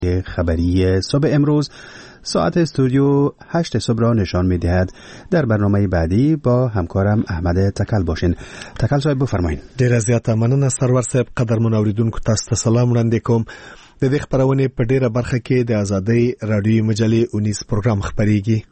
خبری صبح امروز ساعت استودیو 8 صبح را نشان می‌دهد. در برنامه بعدی با همکارم احمد تکل باشین. تکل صاحب بفرمایید. ډیر زیاته مننه سرور صاحب. قدرمن اوریدونکو تاسو ته سلام وړاندې کوم. د دې خبرونه په ډیره برخه کې د آزادۍ رادیوي مجلې 19 پروګرام خبريږي.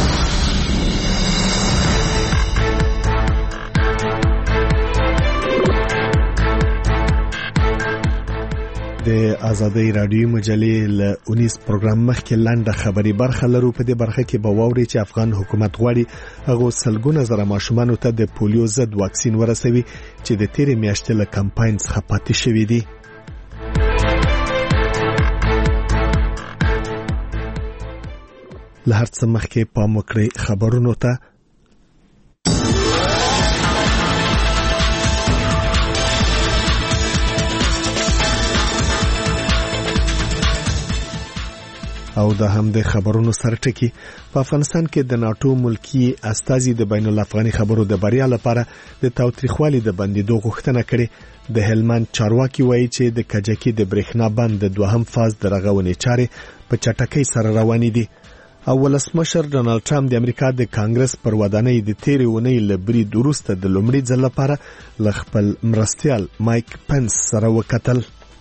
د آزادۍ رادیوي مجلې له 19 پروګرام مخکې لاندې خبري برخه لرو. په دې برخه کې به واوري چې افغان حکومت غواړي هغه سلګونه زره ماشومان ته د پولیو ضد واکسین ورسوي چې د تیرې میاشتې له کمپاین څخه پاتې شوی دي. له هر څه مخکې پام وکړئ خبرونو ته. او د هم د خبرونو سرټکی. په افغانستان کې د ناتو ملکی استازي د بین الافغاني خبرو د بریا لپاره د تاوتریخوالي د بندیدو غوښتنه کړې. د هلمند چارواکي وایي چې د کجکی د برېښنا بند د دوهم فاز د رغونې چارې په چټکۍ سره روانې دي. او ولسمشر ډونالد ټرمپ د امریکا د کانګرس پر ودانۍ د تیرې اونۍ له برید وروسته د لومړي ځل لپاره له خپل مرستیال مایک پنس سره وکتل.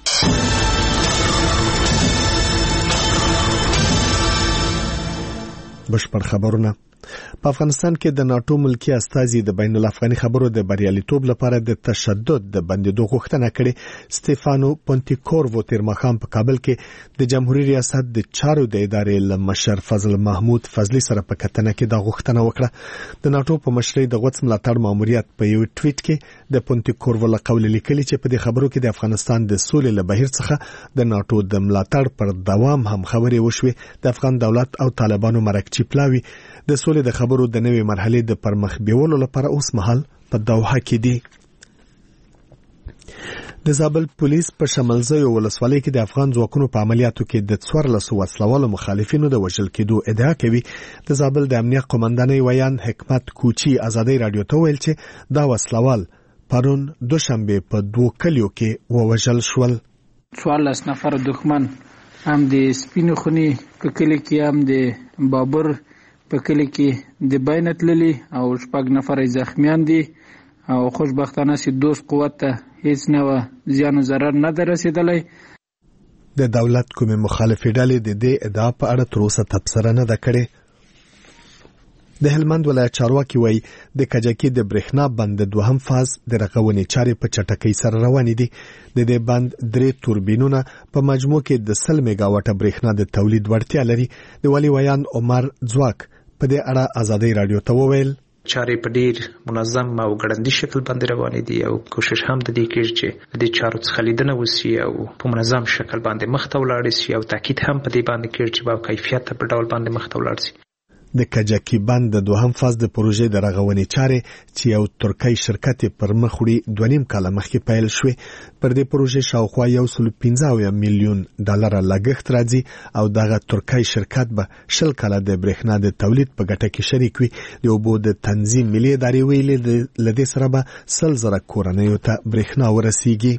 بشپړ خبرونه. په افغانستان کې د ناتو ملکی استازي د بین الافغاني خبرو د بریالیتوب لپاره د تشدد د بندیدو غوښتنه کړې. سټيفانو پونتیکورو تیر مخام په کابل کې د جمهوریت ریاست د چارو د ادارې لمشر فضل محمود فضلی سره په کتنه کې د غوښتنه وکړه. د ناتو په مشرۍ د غوڅ ملاتړ ماموریت په یو ټویټ کې د پونتیکورو له قول لیکلي چې په دې خبرو کې د افغانستان د سولې له بهیر څخه د ناتو د ملاتړ پر دوام هم خبرې وشوي. د افغان دولت او طالبانو مرکچی پلاوی د سولې د خبرو د نوې مرحلې د پرمخ بیولو لپاره اوس مهال په دوحه کې دي. د زابل پولیس په شمالزیو ولسوالۍ کې د افغان ځواکونو په عملیاتو کې د 14 وسلوالو مخالفینو د وژل کېدو ادعا کوي. د زابل د امنیت قومندانۍ ویان حکمت کوچی آزادۍ رادیو ته ویل چې دا وسلوال پرون دوشنبه په 2 کلیو کې ووژل شول. 14 نفر دښمن هم د سپینو خونی په کلی کې هم د بابر په کلی کې د بینت للی او 6 نفر زخمیان دي او خوشبختانه سي دوست قوت ته هیڅ نه زیان او ضرر نه رسیدلی. د دولت کومه مخالفه ډلې د دې ادعا په اړه تر اوسه تبصره نه ده کړې. د هلمند ولایت چارواکي وایي د کجکی د برېښنا بند د دوهم فاز د رغونې چارې په چټکۍ سره روانې دي. د دې بند 3 توربینونه په مجموع کې د 100 میگاواټه برېښنا د تولید وړتیا لري. د والی ویان عمر ځواک په دې اړه آزادۍ رادیو ته وویل چارې په ډیر منظم او ګړندی شکل باندې روانې دي او کوشش هم د دې کېږي چې د چارو څخه لیدنه وشي او په منظم شکل باندې مخ ته ولاړ شي او تاکید هم په دې باندې کېږي چې با کیفیت په ډول باندې مخ ته ولاړ شي. د کجکی بند د دوهم فاز د پروژې د رغونې چارې چې یو ترکی شرکت پر مخ وړي 2.5 کال مخکې پیل شوې. پر دې پروژې شاوخوا 115 میلیون ډالر لګښت راځي او دغه ترکی شرکت به 20 کال د برېښنا د تولید په ګټه کې شریک وي. د اوبو د تنظیم ملي ادارې ویلي لدې سره به 100,000 کورنیو ته برېښنا ورسیږي.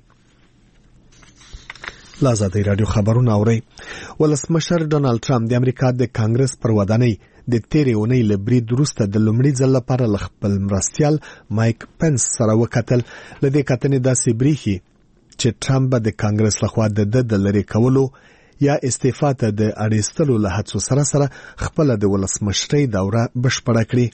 آزادۍ رادیو خبرونه اوري. ولسمشر ډونالد ټرمپ د امریکا د کانګرس پر ودانۍ د تیرې اونۍ له برید وروسته د لومړي ځل لپاره له خپل مرستیال مایک پنس سره وکتل. له دې کتنې داسې بریښي چې ټرمپ به د کانګرس لخوا د لرې کولو یا استعفا ته د اړیستلو له هڅو سره خپل د ولسمشرۍ دوره بشپړه کړي.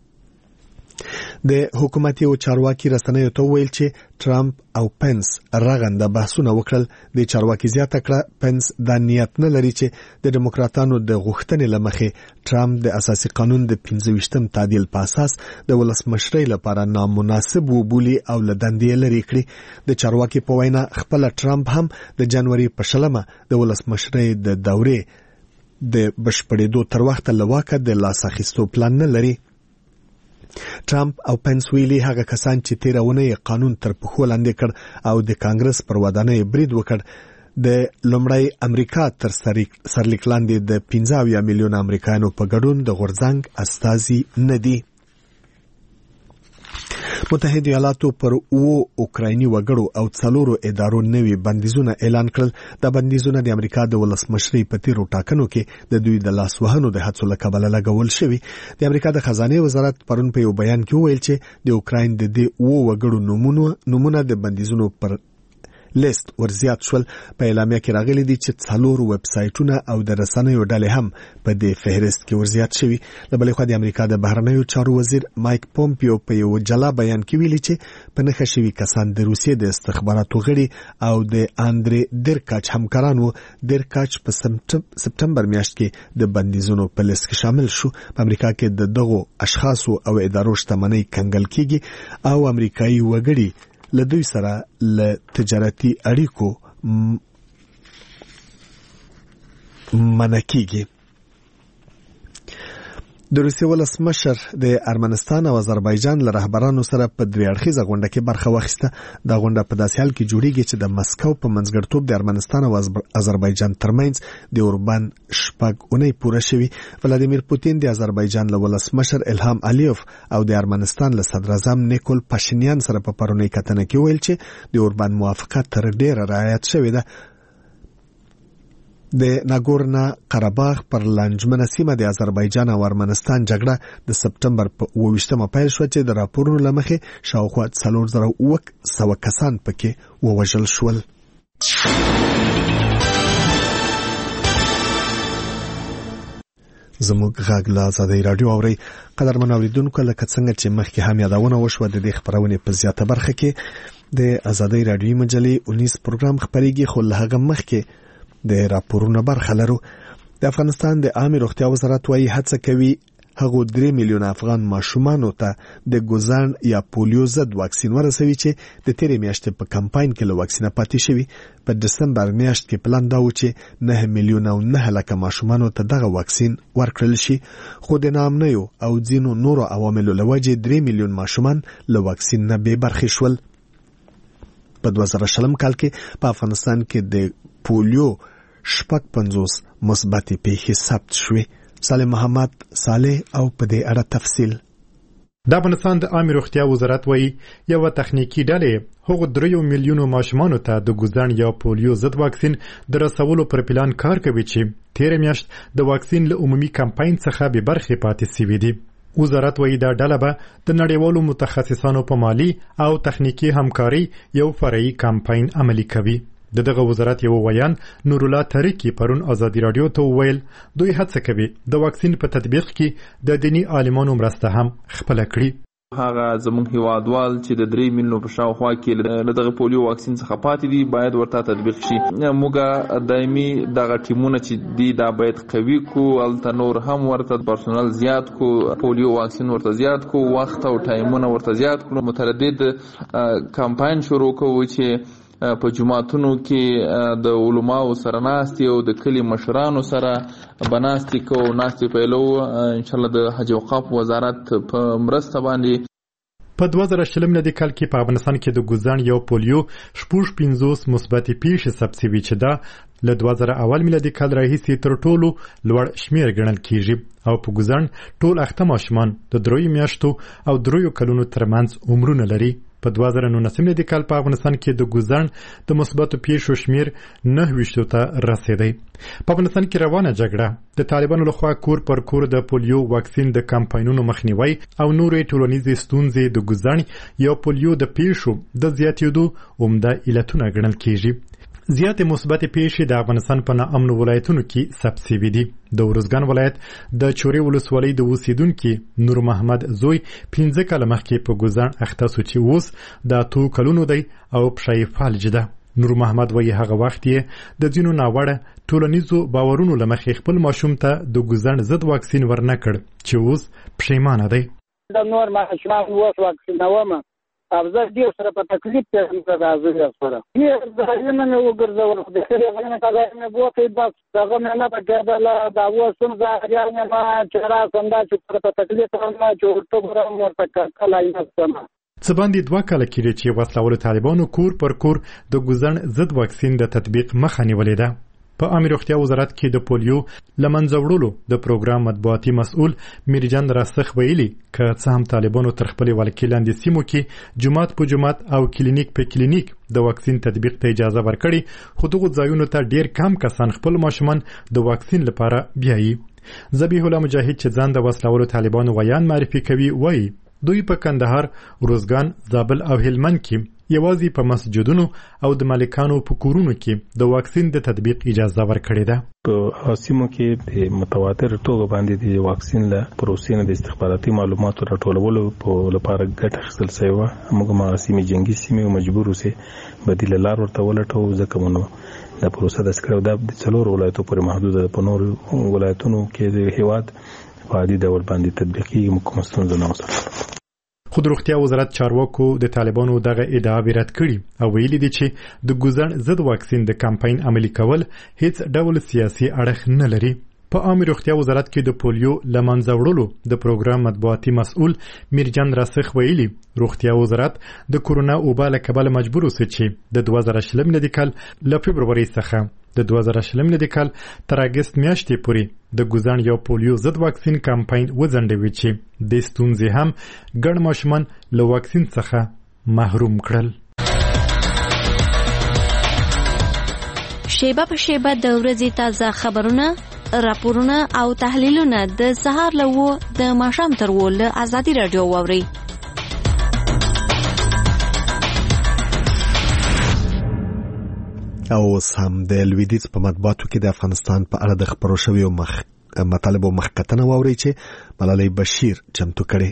د حکومتي او چارواکي رسنیو ته ویل چې ټرمپ او پنس رغنده بحثونه وکړل. د چارواکي زیاته کړه پنس د نیت نه لري چې د ډیموکراتانو د غوښتنې لمخې ټرمپ د اساسي قانون د 25م تعدیل په اساس د ولسمشرۍ لپاره نامناسب وبولي او لدندې لري کړی. د چارواکي په وینا خپل ټرمپ هم د جنوري په 20 د ولسمشرۍ د دورې د بشپړېدو تر وخت لواکه د لاس اخیستو پلان نه لري. ټرمپ او پنس ویلي هغه کسان چې تیرونه قانون تر پخو لاندې کړ او د کانګرس پر ودانۍ برید وکړ د لومړی امریکا تر سرلیک لاندې د 15 میلیون امریکایانو په ګډون د غورځنګ استازي نه دي. متحده ایالاتو پر اوکرایني وګړو او 4 ادارو نوي بندیزونه اعلان کړل. د بندیزونه د امریکا د ولسمشرۍ په تیرو ټاکنو کې د دوی د لاس وهنو د هڅو له کبله لګول شوی. د امریکا د خزانه وزارت پرون په یو بیان کې وویل چې د اوکراین د دې وګړو نمونه د بندیزونو پر لیست ورزیات شول. په اعلامیه کې راغلي دي چې 4 ویب سایټونه او د رسنیو ډلې هم په دې فهرست کې ورزیات شوي. له بلې خوا د امریکا د بهرنیو چارو وزیر مایک پومپیو په یو جلا بیان کې ویلي چې په نښه شوي کسان د روسیې د استخباراتو غړي او د اندرې درکاچ همکارانو. درکاچ په سپتمبر میاشت کې د بندیزونو په لیست کې شامل شو. په امریکا کې د دغو اشخاصو او ادارو شتمنۍ کنګل کیږي او امریکایي وګړي له دوی سره له تجارتي اړیکو منع کیږي. د روسیې ولسمشر د ارمنستان او آذربایجان له رهبرانو سره په 3 اړخیزه غونډه کې برخه واخیسته. دا غونډه په داسې حال کې جوړیږي چې د مسکو په منځګړیتوب د ارمنستان او آذربایجان ترمنځ د اوربان شپږ اونۍ پوره شوي. ولادیمیر پوتین د آذربایجان له ولسمشر الهام الیوف او د ارمنستان له صدر اعظم نیکول پاشینیان سره په پرونی کتنه کې ویل چې د اوربان موافقت تر ډیره رعایت شوی ده. د ناګورنا قرهباغ پر لانجمنه سیمه د آذربایجان او ارمنستان جګړه د سپتمبر په 28مه پیل شو چې د راپورونو له مخې شاوخوا 4100 کسان پکې ووژل شول. زموږ غږ له آزادۍ راډیو اورئ. قدرمن اوریدونکو، لکه څنګه چې مخکې هم یادونه وشوه، د دې خپرونې په زیاته برخه کې د آزادۍ راډیوي مجلې 19 پروګرام خپرېږي، خو له هغه مخکې د راپورونو برخه لرو. د افغانستان د عامه روغتیا وزارت وايي هڅه کوي هغه 3 میلیون افغان ماشومانو ته د ګوزان یا پولیو ضد واکسین ورسوي چې د تیرې میاشتې په کمپاین کې له واکسینه پاتې شوي. په دسمبر میاشت کې پلان دا و چې 9 میلیون او 9 لک ماشومانو ته دغه واکسین ورکړل شي، خو د نامنیو او ځینو نورو عواملو له وجې 3 میلیون ماشومان له واکسین نه بې برخې شول. په 2020 کال کې په افغانستان کې د پولیو 50 مثبتې پیښې ثبت شوې. صالح محمد صالح او په دې اړه تفصیل. د افغانستان د عامه روغتیا وزارت وايي یو تخنیکی ډلې هغو 3 میلیونو ماشومانو ته د ګوزان یا پولیو ضد واکسین د رسولو پر پلان کار کوي چې تیر میاشت د واکسین له عمومي کمپاین څخه به برخې پاتې سوي دي. وزارت وايي دا ډله به د نړیوالو متخصصانو په مالی او تخنیکی همکاري یو فرعي کمپاین عملي کوي. دغه وزارت یو ویان نور الله طریقی پرون آزادی رادیو ته ویل دوی هڅه کوي د واکسین په تطبیق کې د دینی عالمانو مرسته هم خپل کړي. هغه زموږ هیوادوال چې د 3 میلیونو په شاوخوا کې دغه پولیو واکسین څخه پاتې دي باید ورته تطبیق شي. موږ دایمي دغه ټیمونه چې دی دا باید قوي کو، الته نور هم ورته پرسونل زیات کو، پولیو واکسین ورته زیات کو، وخت او ټایمونه ورته زیات کړو. متردد کمپاین شروع کوو چې په جماعتونو کې د علماو سره ناستي او د کلی مشرانو سره بناستي کو ناستي پیلو ان شاء الله د حج او اوقاف وزارت په مرسته باندې. په 2020 میلادي کال کې په افغانستان کې د ګوزان یا پولیو 50 مثبتې پیښې ثبت شوي چې دا له 2001 میلادي کال راهیسې تر ټولو لوړ شمیر ګڼل کیږي او په ګوزان ټول اخته ماشومان د 3 میاشتو او 3 کلونو ترمنځ عمرونه لري. په 2019 میلادي کال په افغانستان کې د ګوزان د مثبتو پیښو شمیر 29 ته رسیدي. په افغانستان کې روانه جګړه د طالبانو لخوا کور پر کور د پولیو واکسین د کمپاینونو مخنیوي او نورې ټولنیزې ستونزې د ګوزان یا پولیو د پیښو د زیاتېدو عمده علتونه ګڼل کیږي. زیاتې مثبتې پیښې د افغانستان په ناامنو ولایتونو کې ثبت شوي دي. د ارزګان ولایت د چورې ولسوالۍ د اوسیدونکي نور محمد زوی 15 کاله مخکې په ګوزان اخته شو چې اوس د 2 کلونو دی او پښې فالج ده. نور محمد وایي هغه وخت یې د ځینو ناوړه ټولنیزو باورونو له مخې خپل ماشوم ته د ګوزان ضد واکسین ورنکړ چې اوس پښیمانه دی. د نور ماشومان اوس واکسینوم افضل ډیر سره په تکلیف کې راځي سره. یې ځایونه مې وګرځول د خیر غوښنه کاله مې بوته بس هغه مې نه پکړل دا اوسم ځای نه ما چرا څنګه چې په تکلیف ما جوړ ته ګرام ورته کله یې سم. څه باندې 2 کاله کېږي چې وسلوال طالبانو کور پر کور د ګوزن ضد واکسین د تطبیق مخه نیولې ده. په عامه روغتیا وزارت کې د پولیو لمنځه وړلو د پروګرام مطبوعاتي مسؤل میرجان راسخ ویلي که څه هم طالبانو تر خپلې ولکې لاندې سیمو کې جماعت په جماعت او کلینیک په کلینیک د واکسین تطبیق ته اجازه ورکړي خو دغو ځایونو ته ډیر کم کسان خپل ماشومان د واکسین لپاره بیایي. ذبیح الله مجاهد چې ځان د وسلوالو طالبانو ویان معرفي کوي وایي دوی په کندهار، روزګان، زابل او هلمند کې یوازې په مسجدونو او د مالکانو په کورونو کې د واکسین د تطبیق اجازه ورکړې ده. په سیمو کې په متواتر توګه باندې د واکسین له پروسې نه د استخباراتي معلوماتو راټولولو په لپاره ګټه اخیستل شوې وه. موږ هغه سیمې جنګي سیمې مجبور اوسې بدیله لار ورته ولټوو ځکه مونږ دا پروسه داسې کړې ده د 4 ولایتو پورې محدوده ده. په نورو ولایتونو کې د هیواد په عادي ډول باندې تطبیقي کومه ستونزه نه وه. خو د روغتیا وزارت چارواکو د طالبانو دغه ادعا رد کړي او ویلي دي چې د ګوزن ضد واکسین د کمپاین عملي کول هیڅ ډول سیاسي اړخ نه لري. په عامه روغتیا وزارت کې د پولیو لمنځه وړلو د پروګرام مطبوعاتي مسؤل میرجان راسخ ویلي روغتیا وزارت د کورونا وبا له کبله مجبور اوسه چې د 2020 میلادي کال له فبروري څخه د 2020 میلادي کال تر اگست میاشتې پورې د ګوزن یا پولیو ضد واکسین کمپاین وځنډوي چې د ستونزې هم ګڼ ماشومان له واکسین څخه محروم کړل. شیبه په شیبه د ورځې تازه خبرونه، راپورونه او تحلیلونه د سهار له 9 د ماښام تر 10 له ازادي رادیو واورئ. او سم د لویدیځ په مطبوعاتو کې د افغانستان په اړه د خبرو شویو مطالبو مخکتنه واوري چې ملالۍ بشیر چمتو کړي.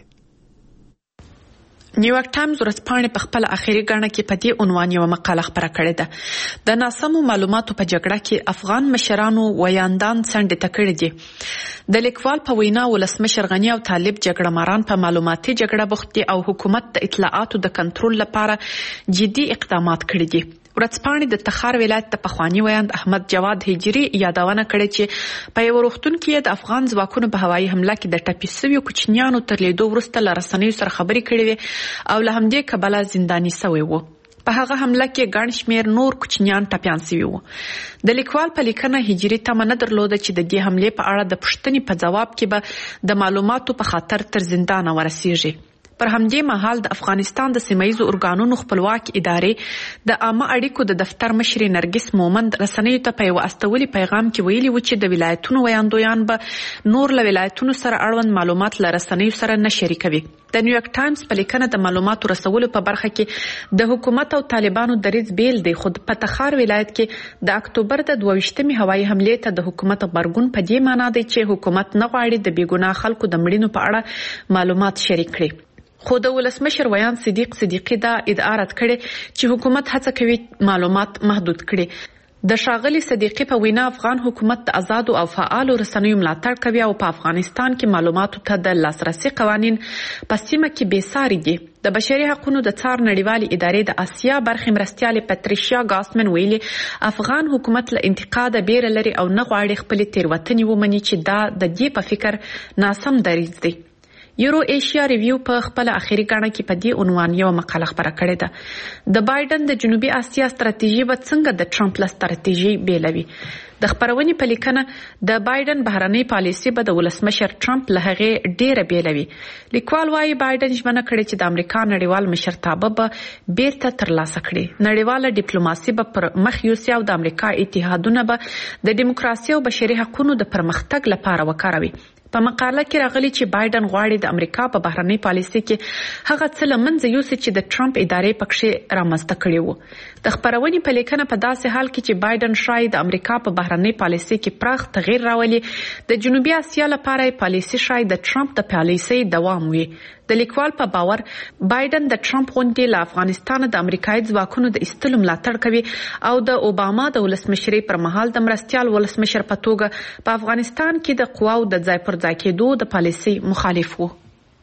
نیویارک ټایمز ورځپاڼې په خپل اخیری غاڼه کې په دې عنوان یو مقاله خبره کړې ده. د ناسمو معلوماتو په جګړه کې افغان مشرانو ویاندان څنډه تکړه دي. د لیکوال په وینا ولسمشر غنی او طالب جګړه ماران په معلوماتي جګړه بوخت دي او حکومت د اطلاعاتو د کنټرول لپاره جدي اقدامات کړي دي. ورځپاڼې د تخار ولایت د پخوانی ویاند احمد جواد هجری یادونه کړې چې په یو روغتون کې د افغان ځواکونو په هوایي حمله کې د ټپي شویو کوچنیانو تر لیدو وروسته له رسنیو سره خبرې کړې وې او له همدې کبله زنداني شوی و. په هغه حمله کې ګڼ شمېر نور کوچنیان ټپیان شوي وو. د لیکوال په لیکنه هجری تمه نه درلوده چې د دې حملې په اړه د پوښتنې په ځواب کې به د معلوماتو په خاطر تر زندان ورسیږي. پر همدې مهال د افغانستان د سیمایي ارګانونو خپلواک ادارې د عامه اړیکو د دفتر مشر نرګس مومند رسنیو ته په یو استولي پیغام کې ویلي و چې د ولایتونو ویاندویان به نور له ولایتونو سره اړوند معلومات له رسنیو سره نه شریکوي. د نیویارک ټایمز په لیکنه د معلوماتو رسولو په برخه کې د حکومت او طالبانو دریځ بیل دی. خو په تخار ولایت کې د اکتوبر د 22مې هوایي حملې ته د حکومت غبرګون په دې معنی دی چې حکومت نه غواړي د بیګناه خلکو د مړینو په اړه معلومات شریک کړي. خو د ولسمشر ویان صدیقی دا ادعا رد کړي چې حکومت هڅه کوي معلومات محدود کړي. د شاغلي صدیقی په وینا افغان حکومت د آزادو او فعالو رسنیو ملاتړ کوي او په افغانستان کې معلوماتو ته د لاسرسي قوانین په سیمه کې بېساري دي. د بشري حقوقو د څار نړیوالې ادارې د آسیا برخې مرستیالې پټریشیا ګاسمن ویلي افغان حکومت له انتقاد بیره لري او نه غواړي خپل تیروتنې ومني چې دا د دې په فکر ناسم دریځ دی. یورو ایشیا ریویو په خپل اخیری غاڼه کې په دې عنوان یو مقاله خبره کړې ده. د بایدن د جنوبي اسیا ستراتیژي به څنګه د ټرمپ له ستراتیژي بیلوي. د خبرونې په لیکنه د بایدن بهرنۍ پالیسي به د ولسمشر ټرمپ له هغې ډیره بیلوي. لیکوال وايي بایدن ژمنه کړې چې د امریکا نړیوال مشرتابه به بیرته ترلاسه کړي. نړیواله ډیپلوماسي به پر مخ یوسي او د امریکا اتحادونه به د دیموکراسي او بشري حقوقو د پرمختګ لپاره وکاروي. په مقاله کې راغلي چې بایدن غواړي د امریکا په بهرنۍ پالیسي کې هغه څه له منځه یوسي چې د ټرمپ ادارې پکې رامنځته کړي وو. د خبرونې په لیکنه په داسې حال کې چې بایدن شاید د امریکا په بهرنۍ پالیسي کې پراخ تغییر راولي د جنوبي اسیا لپاره پالیسي شاید د ټرمپ د پالیسي دوام وي. د لیکوال په باور بایدن د ټرمپ غونډې له افغانستان د امریکایي ځواکونو د ایستلو ملاتړ کوي او د اوباما د ولسمشرۍ پر مهال د مرستیال ولسمشر په توګه په افغانستان کې د قواو د ځای پر ځای کېدو د پالیسي مخالف وو.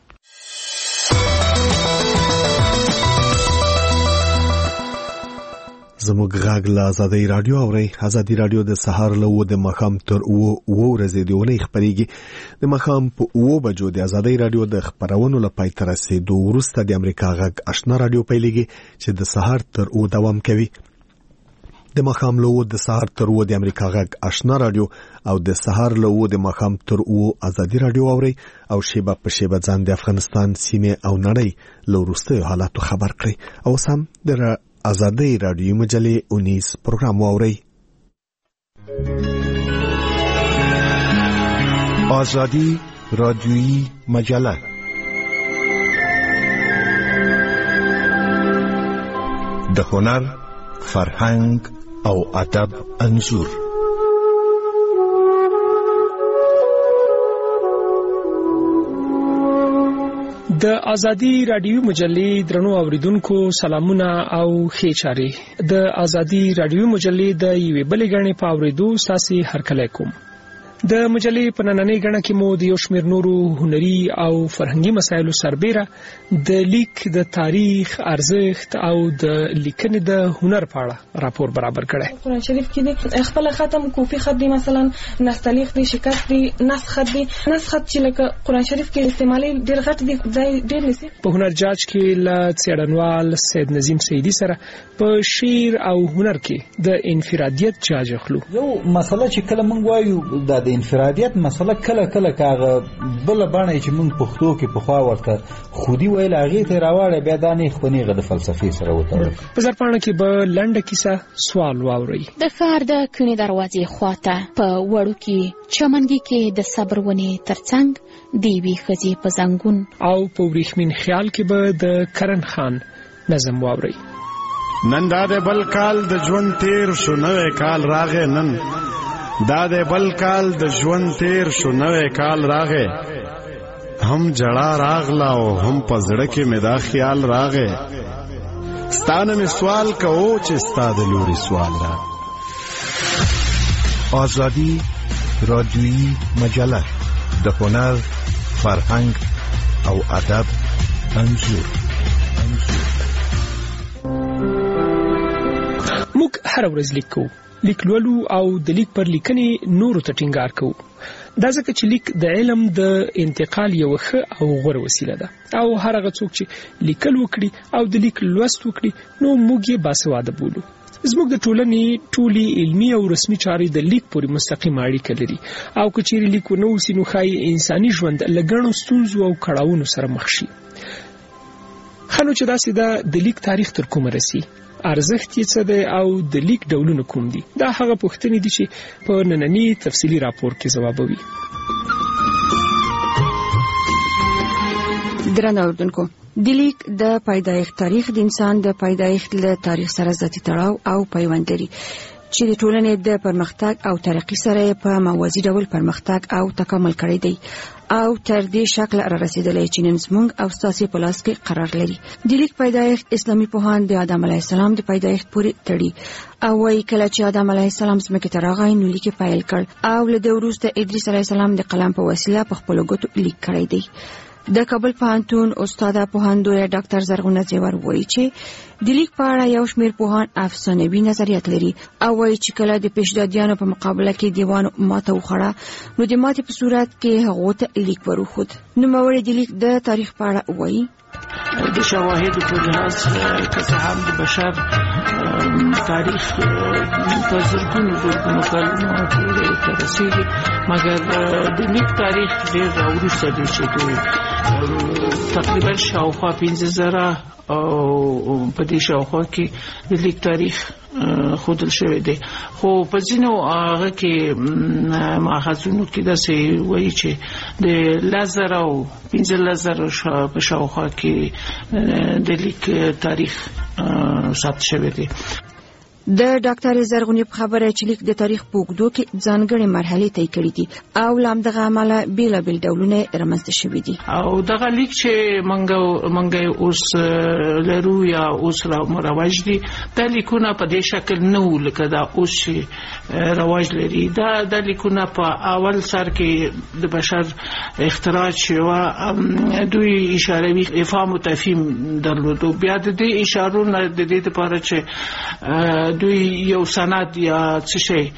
زموږ غږ له ازادي رادیو اوري. ازادي رادیو د سهار له 9 د ماښام تر 9 ورځې دی ونې خبريږي. د ماښام په 9 بجو د ازادي رادیو د خبرونو لپاره تر رسیدو وروسته د امریکا غږ آشنا رادیو پیلېږي چې د سهار تر 9 دوام کوي. د ماښام له 8 د سهار تر 9 د امریکا غږ آشنا رادیو او د سهار له 9 د ماښام تر 9 ازادي رادیو اوري او شیبه په شیبه ځان د افغانستان سیمه او نړۍ له وروستیو حالاتو خبر کړي. او سم د ازادي رادیو مجلې 19 پروګرام اوري. آزادی رادیویی مجله د هنر، فرهنګ او ادب انځور. د ازادي رادیو مجلې درنو اوریدونکو سلامونه او ښه چاري. د ازادي رادیو مجلې د یوې بلې غړنې په اوریدو ساسي هرکلی کوم. د مجلې په نننۍ غړنه کې مو د یو شمېر نورو هنري او فرهنګي مسایلو سربېره د لیک د تاریخ ارزښت او د لیکنې د هنر په اړه راپور برابر کړی. قرآن شریف کې د خپل ختم کوفي خط دی، مثلا نستعلیق دی، شکست دی، نسخت دی. نسخت چې لکه قرآن شریف کې استعمالي ډېر غټ دی، خدای ډېر نسی. په هنر جاج کې له څېړنوال سید نظیم سیدی سره په شعر او هنر کې د انفرادیت جاج اخلو. یو مسله چې کله موږ وایو د انفرادیت مسله کله کاغه بل باندې چې موږ پښتو کې په خوا ورته خودي ویل هغه ته راوړل بیا د نه خپنیغه د فلسفي سره وته. په ځرپانه کې به لنډه کیسه سوال واوري. د ښار د کڼې دروازې خواته په وړو کې چمنګي کې د صبر ونې ترڅنګ دیوی خزي په زنګون او په وریښمین خیال کې به د کرن خان نظم واوري. نن دا د بل کال د ژوند تیر شو نوې کال راغې، نن دا د بل کال د ژوند تیر شو نوې کال راغې، هم جړه راغلا او هم پزړه کې مې دا خیال راغې، ستانه مې سوال کوو چې ستا د لوري سوال را. آزادی رادیویی مجله د هنر، فرهنګ او ادب انځور. موږ هر ورځ لیکو، لیک لولو او د لیک پر لیکنې نورو ته ټینګار کوو. دا ځکه چې لیک د علم د انتقال یو ښه او غوره وسیله ده او هر هغه څوک چې لیکل وکړي او د لیک لوست وکړي نو موږ یې باسواده بولو. زموږ د ټولنې ټولي علمي او رسمي چارې د لیک پورې مستقیم اړیکه لري او که چیرې لیک ونه وسي نو ښایي انساني ژوند له ګڼو ستونزو او کړاوونو سره مخ شي. ښه نو چې داسې ده د لیک تاریخ تر کومه رسي، ارزښت یې څه دی او د لیک ډولونه کوم دي؟ دا هغه پوښتنې دي چې په نننی تفصیلي راپور کې ځوابوي. درنو اوریدونکو، د لیک د پیدایښت تاریخ د انسان د پیدایښت له تاریخ سره ذاتي تړاو او پیوند لري چې د ټولنې د پرمختګ او ترقی سره په موازي ډول پرمختګ او تکامل کړی دی او تر دې شکل را رسیدلی چې نن زموږ او ستاسو په لاس کې قرار لري. د لیک پیدایښت اسلامي پوهان د آدم علیه السلام د پیدایښت پورې تړي او وايي کله چې آدم علیه السلام ځمکې ته راغی نو لیک پیل کړ او له دې وروسته ادریس علیه السلام د قلم په وسیله په خپلو ګوتو لیک کړی دی. د کابل پوهنتون استاده پوهندویه ډاکټر زرغونه زیور وایي چې د لیک په اړه یو شمېر پوهان افسانوي نظریات لري او وایي چې کله د پیشدادیانو په مقابله کې دیوانو ماته وخوړه نو د ماتې په صورت کې هغو ته لیک وروښود. نوموړي د لیک د تاریخ په اړه وایي د شواهدو په لحاظ که څه هم د بشر تاریخ په زرګونو کلونو پورې ته رسېږي، مګر د لیک تاریخ ډېر راوروسته دی چې تقریبا شاوخوا 15,000 او په دې شاوخوا کې د لیک تاریخ خودل شوی دی. خو په ځینو هغه کې ماخذونو کې داسې وایي چې د 10,000 او 15,000 په شاوخوا کې د لیک تاریخ ثبت شوی دی. د ډاکټر زرغونی په خبره چې لیک د تاریخ په اوږدو کې ځانګړې مرحلې طی کړې دي او له همدغه امله بېلابېل ډولونه رامنځته شوي دي او دغه لیک چې منګه اوس لرو یا اوس رواج دي دا لیکونه په دې شکل نه و لکه دا اوس رواج لري. دا لیکونه په اول سر کې د بشر اختراع شوه، دوی اشاروي افهام او تفهیم درلودو. بیا د دې اشارو نه د دې لپاره چې دوی یو سند یا څه شي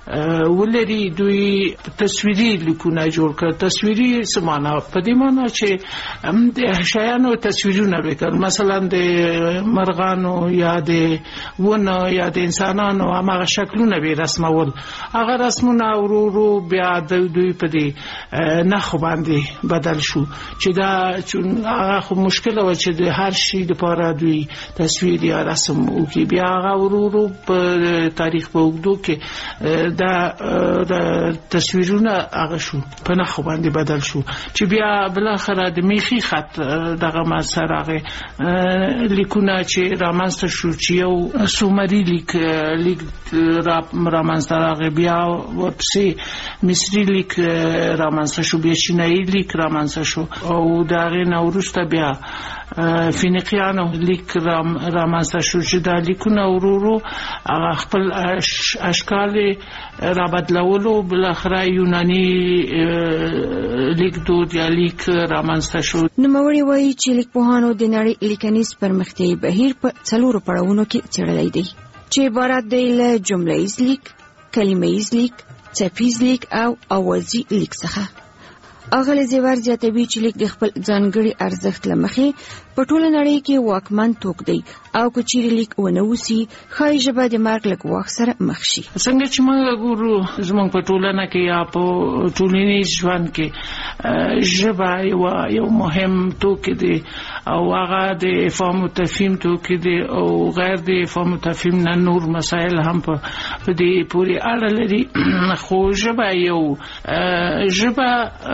ولري دوی تصویري لیکونه جوړ کړ. تصویري سمانه په دې معنی چې د شیانو تصویرونه وکړ، مثلا د مرغانو یا د ونه یا د انسانانو هغه شکلونه به رسمول. هغه رسمونه ورو بیا د دوی په دې نخ باندې بدل شو چې دا هغه مشکل و چې د هر شي لپاره دوی تصویر یا رسم وکي. بیا هغه ورو په تاریخ په وګړو کې دا تصویرونه هغه شو په نخ باندې بدل شو چې بیا بل اخر د میخي خط دغه مسرغه لیکونه چې رامنځته شو چې یو سومري لیک رامنځته راغی، بیا ورپسې مصري لیک رامنځته شو، بیا چینایي لیک رامنځته شو او دا غینه ورسته بیا فینیقیانو لیک رامنځته شو چې دا لیکونه ورو خپل اشکال را بدلولو، بل اخر یوناني لیک دود یا لیک رامنځته شو. نوموړي وایي چې لیکپوهانو د نړۍ لیکنیز پرمختیايي بهیر په 4 پړاوونو کې څېړلی دی چې عبارت دی له جمله‌ییز لیک، کلمه‌ییز لیک، څپیز لیک او اوازي لیک څخه. اغله زیور زیاتوي چې لیک د خپل ځانګړي ارزښت لمخې په ټوله نړۍ کې واکمن توک دی او کچېرې لیک ونوسي خای ژبه د مرګ له ګواښ سره مخ شي. څنګه چې موږ ګورو زموږ په ټولنه کې یا په ټولنیز ژوند کې ژبه یو مهم توک دی او هغه د فهم او تفهیم توک دی او غیر د فهم او تفهیم نه نور مسایل هم په دې پوری اړه لري. خو ژبه یو ژبه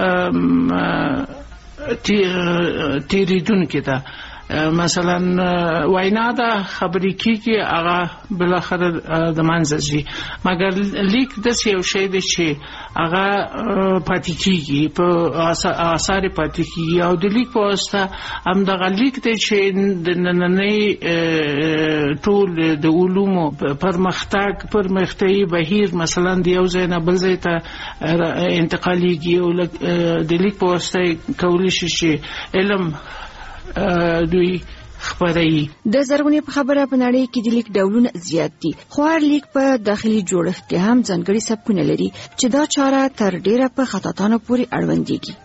تیریدونکې ده. مثلا وینا ده خبرې کیږي هغه بل اخر د منځ ځي، مګر لیک د یو شی دی چې هغه پاتې کیږي، په آثار پاتې کیږي او د لیک په واسطه هم د لیک دی چې د نننۍ ټول د علومو پرمختیايي بهیر مثلا د یو ځای نه بل ځای ته انتقالیږي او د لیک په واسطه کولی شي چې علم دوی خبري. د زرغونې په خبره په نړۍ کې د لیک ډولونه زیات دي، خو هر لیک په داخلي جوړښت کې هم ځانګړي سبکونه لري چې دا چاره تر ډیره په خطاطانو پورې اړوندېږي.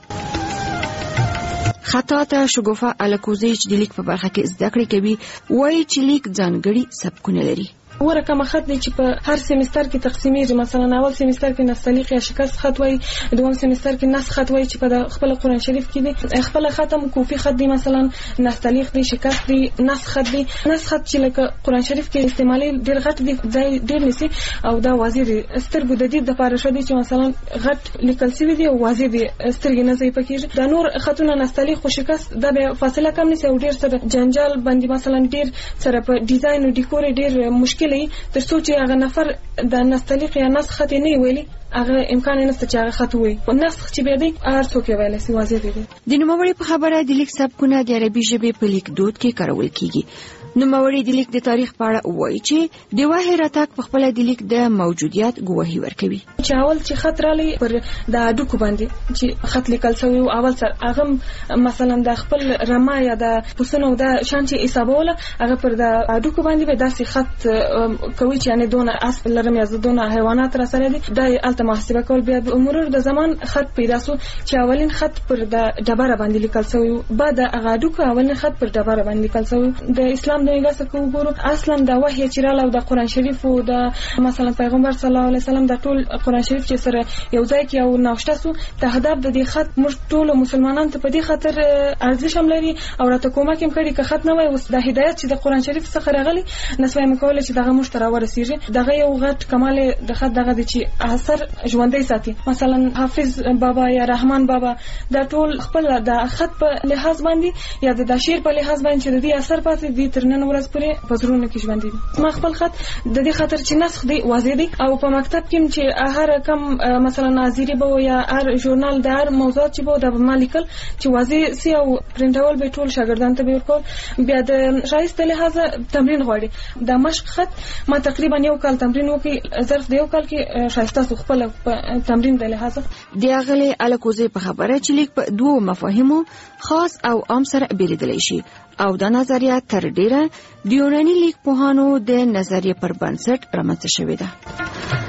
خطاطه شګوفه الکوزي چې د لیک په برخه کې زده کړې کوي وایي چې لیک ځانګړي سبکونه لري. ورکه خط دی چې په هر سیمستر کې تقسیمیږي. مثلا اول سیمستر کې نستعلیق یا شکست خط وای، دوم سیمستر کې نسخ خط وای چې په خپل قرآن شریف کې دی، خپل ختم کوفی خط دی، مثلا نستعلیق دی، شکست دی، نسخ خط دی. نسخ خط چې لکه قرآن شریف کې استعمالي ډیر غټ دی، ډیر نسی او دا واضح دی. سترګو د دې د پاره شدي چې مثلا غټ لیکل شوی دی او واضح دی، سترګې نه ځای پکې. دا نور خطونه نستعلیق او شکست دا به فاصله کم نسی او ډیر سره جنجال باندې مثلا ډیر سره په ډیزاین او ډیکور ډیر مشکل تر څو چې هغه نفر د نستعلیق یا نسخ خط نه ویلي هغه امکان نشته چې هغه خط وي او نسخ چې به دی هر څوک ویلی سي واضح دی. د نوموړي په خبره د لیک سبکونه د عربي ژبې په لیک دود کې کارول کیږي. نوموړي د لیک د تاریخ په اړه وایي چې د وحی راتګ په خپل د لیک د موجودیت ګواهی ورکوي. چې اول چې خط رالی پر د اډوکو باندې چې خط لیکل شوی او اول سره هغه مثلا د خپل رما یا د پوسونو د شانتي حسابوله هغه پر د اډوکو باندې به داسې خط کوي چې یعنی دونه اصل لرم یا دونه حیوانات را سره دي د الته محاسبه کول. بیا د مرور د زمان خط پیدا سو چې اولین خط پر د ډبره باندې لیکل شوی، بعد هغه اډوکو اولین خط پر ډبره باندې لیکل شوی. د اسلام د میراث کو ګورو اصلا د وحی چې رااله او د قرآن شریف او د مثلا پیغمبر صلی الله علیه وسلم د ټول قرآن شریف چې سره یو ځای کې او نوښته سو ته هدف د دې خط موږ ټول مسلمانانو ته په دې خاطر ارزښت هم لري او راته کومک هم کړي که خط نه وای اوس د هدایت چې د قرآن شریف څخه راغلي نسوي مکول چې دغه موږ تر ورسیږي. دغه یو غټ کمال د خط دغه د چې اثر ژوندۍ ساتي. مثلا حافظ بابا یا رحمان بابا د ټول خپل د خط په لحاظ باندې یا د شعر په لحاظ باندې چې د دې اثر پاتې دي تر نن ورځ پورې په زړونو کې ژوند دي. ما خپل خط د دې خاطر چې نسخ دی واضح دی او په مکتب کې چې هر کم مثلا ناظری به یا هر ژورنال د هر موضوعات چې به د مالکل چې واضح سی او پرنټول به ټول شاګردانو ته به ورکول. بیا د شایست لحاظ تمرین غواړي. د مشق خط ما تقریبا یو کال تمرین وکړ، ظرف د یو کال کې شایسته خپل تمرین د لحاظ د اغلی الکوزي په خبره چې لیک په دوه مفاهیمو خاص او عام سره بیلېدلی شي او دا نظریه تر ډیره د یوناني لیک پوهانو د نظریه پر بنسټ رامنځته شوې ده.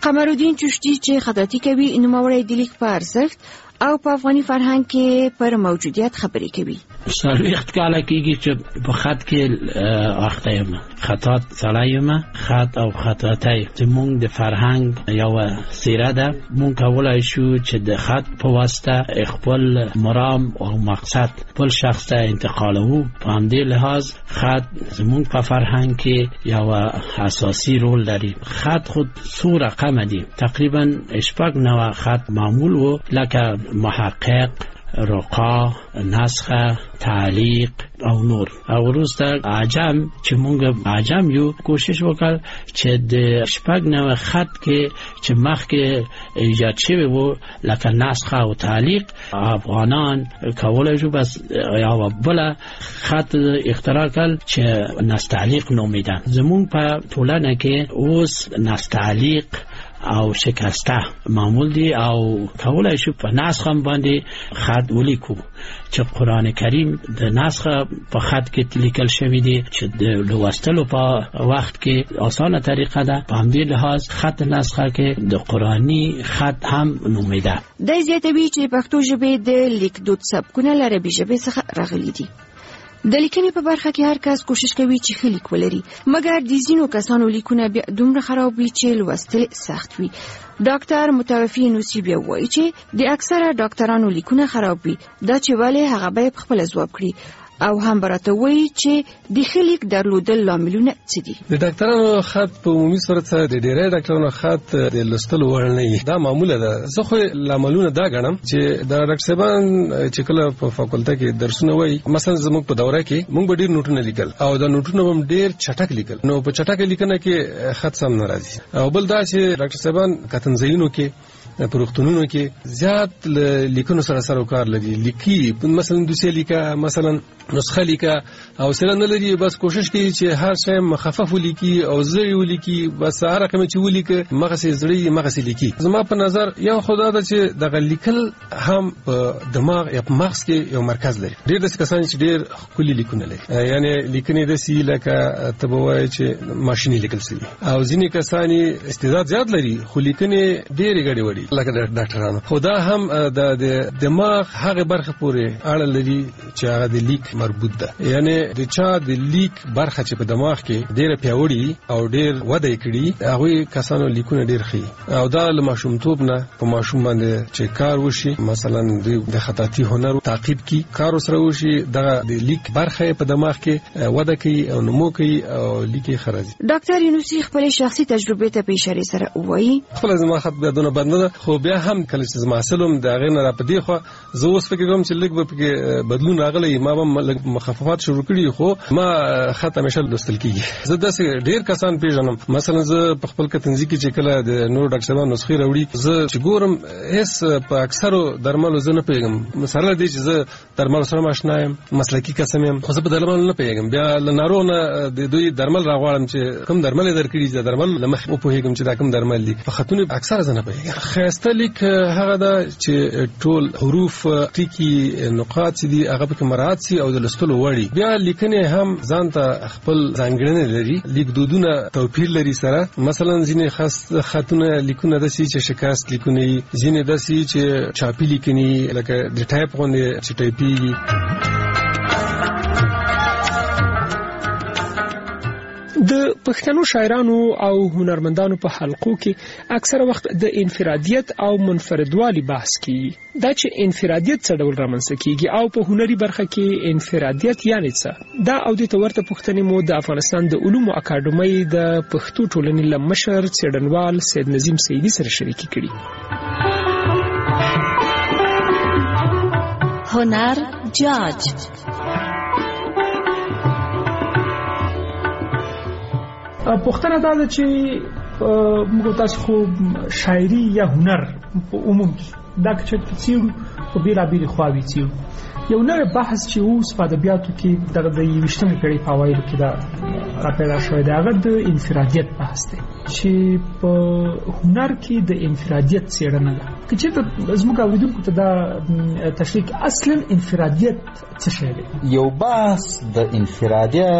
قمرالدین چشتي چې خطاطي کوي نوموړی د لیک په ارزښت او په افغاني فرهنګ کې پر موجودیت خبرې کوي. څلوېښت کاله کېږي چې په خط کې اخته یم. خطاط سړی یم. خط او خطاطۍ زموږ د فرهنګ یوه څیره ده. موږ کولی شو چې د خط په واسطه خپل مرام او مقصد بل شخص ته انتقالوو. په همدې لحاظ خط زموږ په فرهنګ کې یوه اساسي رول لري. خط خود څو رقمه دي. تقریبا 9 خط معمول و، لکه محقق، رقا، نسخه، تعلیق او نور. او وروسته عجم چې مونږ عجم یو کوشش وکړ چې د 9 خط کې چې مخکې ایجاد شوی وو لکه نسخه او تعلیق افغانان کولای شو بس یا بل خط اختراع کړ چې نستعلیق نومیده. زمونږ په ټولنه کې اوس نستعلیق او شکسته معمول دي او کولای شو په نسخه باندې خط ولیکو چې قرآن کریم د نسخه په خط کې لیکل شوی دی چې د لوستلو په وخت کې آسانه طریقه ده. په همدې لحاظ خط نسخه کې د قرآنی خط هم نومیده. د زیاتوي چې پښتو ژبې د لیکدود سبکونه له عربي ژبې څخه راغلي دي. د لیکنې په برخه کې هر کس کوشش کوي چې ښه لیک ولري، مګر د ځینو کسانو لیکونه بیا دومره خراب وي چې لوستل سخت وي. ډاکټر متوفی نوسی بیا وایي چې د اکثره ډاکټرانو لیکونه خراب وي. دا چې ولې هغه به خپل ځواب کړي او هم براته وایي چې د ښه لیک درلودل لاملونه څه دي. د ډاکټرانو خط په عمومي صورت سره د ډېری ډاکټرانو خط د لوستلو وړ نه وي. دا معموله ده. زه خو لاملونه دا ګڼم چې د ډاکټر صاحبان چې کله په فاکولټه کې درسونه وایي، مثلا زموږ په دوره کې موږ به ډېر نوټونه لیکل او دا نوټونه هم ډېر چټک لیکل. نو په چټک لیکنه کې خط سم نه راځي. او بل دا چې ډاکټر صاحبان کتنځایونو کې په روغتونونو کې زیات لیکونو سره کار لري. لیکي مثلا دوسیه لیکه، مثلا نسخه لیکه او سره نه لري، بس کوشش کوي چې هر شی مخفف ولیکي او زړی ولیکي، بس هر رقم چې ولیکي مغه سي زړی مغه سي لیکي. زما په نظر یو خدای دا چې دغه لیکل هم په دماغ یا په مغز کې یو مرکز لري. ډېر د کسان چې ډېر کلی لیکونه لري، یعنی لیکنې د سی لکه تبوای چې ماشيني لیکل سي، او ځینې کسان استعداد زیات لري خو لیکنې ډېرې غړي وړي لکه ډاکټرانو. خدا هم د دماغ هغه برخه پورې اړه لري چې هغه د لیک مربوط ده. یعنی د چا د لیک برخه چې په دماغ کې ډېر پیاوړي او ډېر وده کړي هغه کسانو لیکونه ډېر ښه. او دا له ماشومتوب نه په ماشوم باندې چې کار وشي، مثلا د خطاطي هنر تعقیب کی کار سره وشي، د لیک برخه په دماغ کې وده کوي او نمو کوي او لیکي خرازي. ډاکټر یونسی خپل شخصي تجربه ته په اشاره سره وایي خپل زما خط به دونه بند نه، خو بیا هم کله چې زما سلم د غیر نه را پدې خو زه اوس فکر کوم چې لږ به کې بدلون راغلی، ما به مخففات شروع کړي، خو ما خط همیشه لوستل کیږي. زه داسې ډېر کسان پیژنم، مثلا زه په خپل کتنځي کې چې کله د نور ډاکټرانو نسخې راوړي، زه چې ګورم هیڅ په اکثرو درملو زه نه پیږم. مثلا دې چې زه درمل سره آشنا یم، مسلکی کسم یم، خو زه په درمل نه پیږم. بیا له نارونه د دوی درمل راغواړم چې کوم درمل درکړي، چې درمل لمخ او په هیګم چې دا کوم درمل دي. په خطونه اکثره زه نه پیږم. خاصه لیک هغه دا چې ټول حروف ټکی نقاط دي هغه په مراعات سي او د لستلو وړي. بیا لیکنه هم ځان ته خپل ځانګړنه لري، لیک دودونه توپیر لري سره. مثلا ځینې خاص خطونه لیکونه د سي چې شکست لیکونه، ځینې د سي چې چاپی لیکني لکه د ټایپ غونډه چې ټایپي. د پښتنو شاعرانو او هنرمندانو په حلقو کې اکثره وخت د انفرادیت او منفردوالي بحث کیږي. دا چې انفرادیت څه ډول رامنځته کیږي او په هنري برخه کې انفرادیت یعنی څه، دا او د تورته پښتني مو د افغانستان د علومو اکاډمۍ د پښتو ټولنې لمشر څېړنوال سید نظیم سیدی سره شریکي کړي. هنر جاج. پوښتنه دا ده چې موږ تاسو خو شاعري یا هنر په عموم دا چې څیړو په بیلابیل خواوې څیړو. یو نوې بحث چې اوس په ادبیاتو کې د 21مې پیړۍ په اوایلو کې دا راپیدا شوی دی، هغه د انفرادیت بحث دی چې په هنر کې د انفرادیت څېړنه ده. که چېرته زموږ اورېدونکو ته دا تشریح اصلا انفرادیت څه شی دی؟ یو بحث د انفرادیت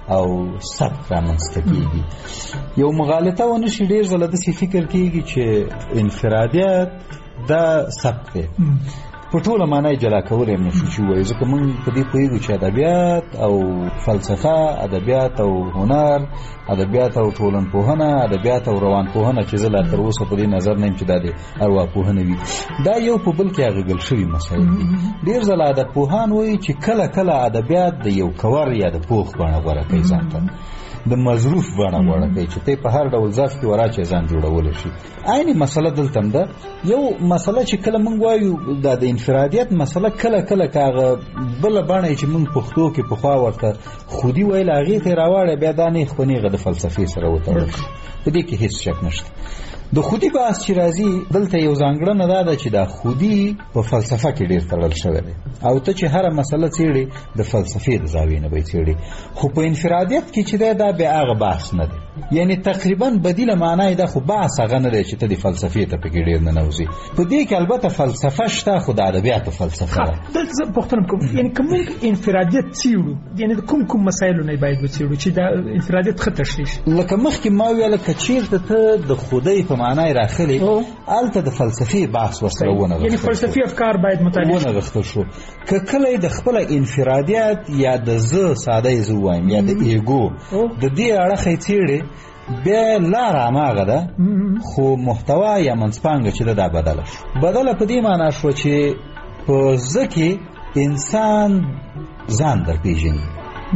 او سبک رامنځته کیږي. یو مغالطه ونه شي ډېر ځله داسې فکر کیږي چې انفرادیت دا سبک دی، په ټوله معنی جلا کولی هم نشو چې ووایو، ځکه موږ په دې پوهېږو چې ادبیات او فلسفه، ادبیات او هنر، ادبیات او ټولنپوهنه، ادبیات او روانپوهنه چې زه لا تر اوسه په دې نظر نه یم چې دا د ارواپوهنه وي، دا یو په بل کې اغېږل شوي مسایل دي. ډېر ځله ادبپوهان وایي چې کله کله ادبیات د یو کور یا د پوخ بڼه غوره کوي ځان ته، د مظروف بڼه غوره کوي چې ته په هر ډول ظرف کې وراچې ځان جوړولی شي. عین مسله دلته هم ده. یو مسله چې کله موږ وایو دا د انفرادیت مسله، کله کله که هغه بله بڼه چې موږ پښتو کې پخوا ورته خودي ویل هغې ته یې راواړی، بیا دا نیغ په نیغه د فلسفې سره وتړل شي. په دې کې هېڅ شک نشته. د خودي بحث چې راځي دلته یو ځانګړنه دا ده چې دا خودي په فلسفه کې ډېر تړل شوی دی، او ته چې هره مسله څېړې د فلسفې د زاویې نه به یې څېړې. خو په انفرادیت کې چې دی دا بیا هغه بحث نه دی، یعنی تقریبا بدیله معنا یې ده، خو بحث هغه نه دی چې ته د فلسفې ته پکې ډېر ننوځې. په دې کې البته فلسفه شته، خو د ادبیاتو فلسفه ده. دلته زه پوښتنه کوم، یعنی که موږ انفرادیت څېړو، یعنی د کوم مسایلو نه باید وڅېړو چې دا انفرادیت ښه تشریح شي؟ لکه مخکې ما ویله که چېرته ته د خدای په معنا یې راخلې، هلته د فلسفې بحث ورسره ونغښتل، یعنی فلسفي افکار باید مطالعه ونغښتل شو. که کله یې د خپله انفرادیت یا د زه ساده یې زه ووایم یا د ایګو د دې اړخه یې څېړې، بیا لاره هماغه ده، خو محتوا یا منځپانګه چې ده دا بدله شو. بدله په دې معنا شوه چې په زه کې انسان ځان در پېژني،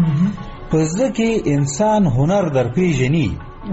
په زه کې انسان هنر در پېژني،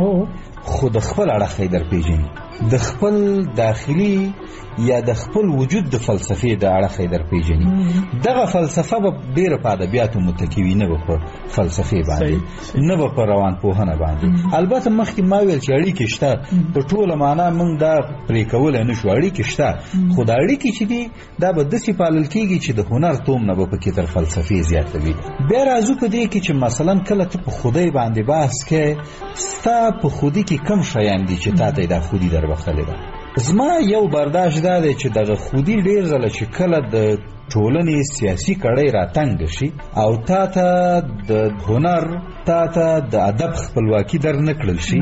خو د خپل اړخ یې در پېژني، د خپل داخلي یا د خپل وجود د فلسفې د اړخ یې در پېژني. دغه فلسفه به ډېره په ادبیاتو متکي وي، نه به په فلسفې باندې، نه به په روانپوهنه باندې. البته مخکې ما ویل چې اړیکې شته، په ټوله معنا موږ دا پرې کولی نه شو، اړیکې شته، خو دا اړیکې چې دي دا به داسې پالل کېږي چې د هنر توم نه به پکې تر فلسفې زیاته وي. بیا راځو په دې کې چې مثلا کله ته په خدای باندې بحث کوې، ستا په خودي کې کم شیان دي چې تا ته یې دا خودي در بخلې ده. زما یو برداشت دا دی چې دغه خودي ډېر ځله چې کله د ټولنې سیاسي کړۍ راتنګ شي او تا ته د هنر، تا ته د ادب خپلواکي در نه کړل شي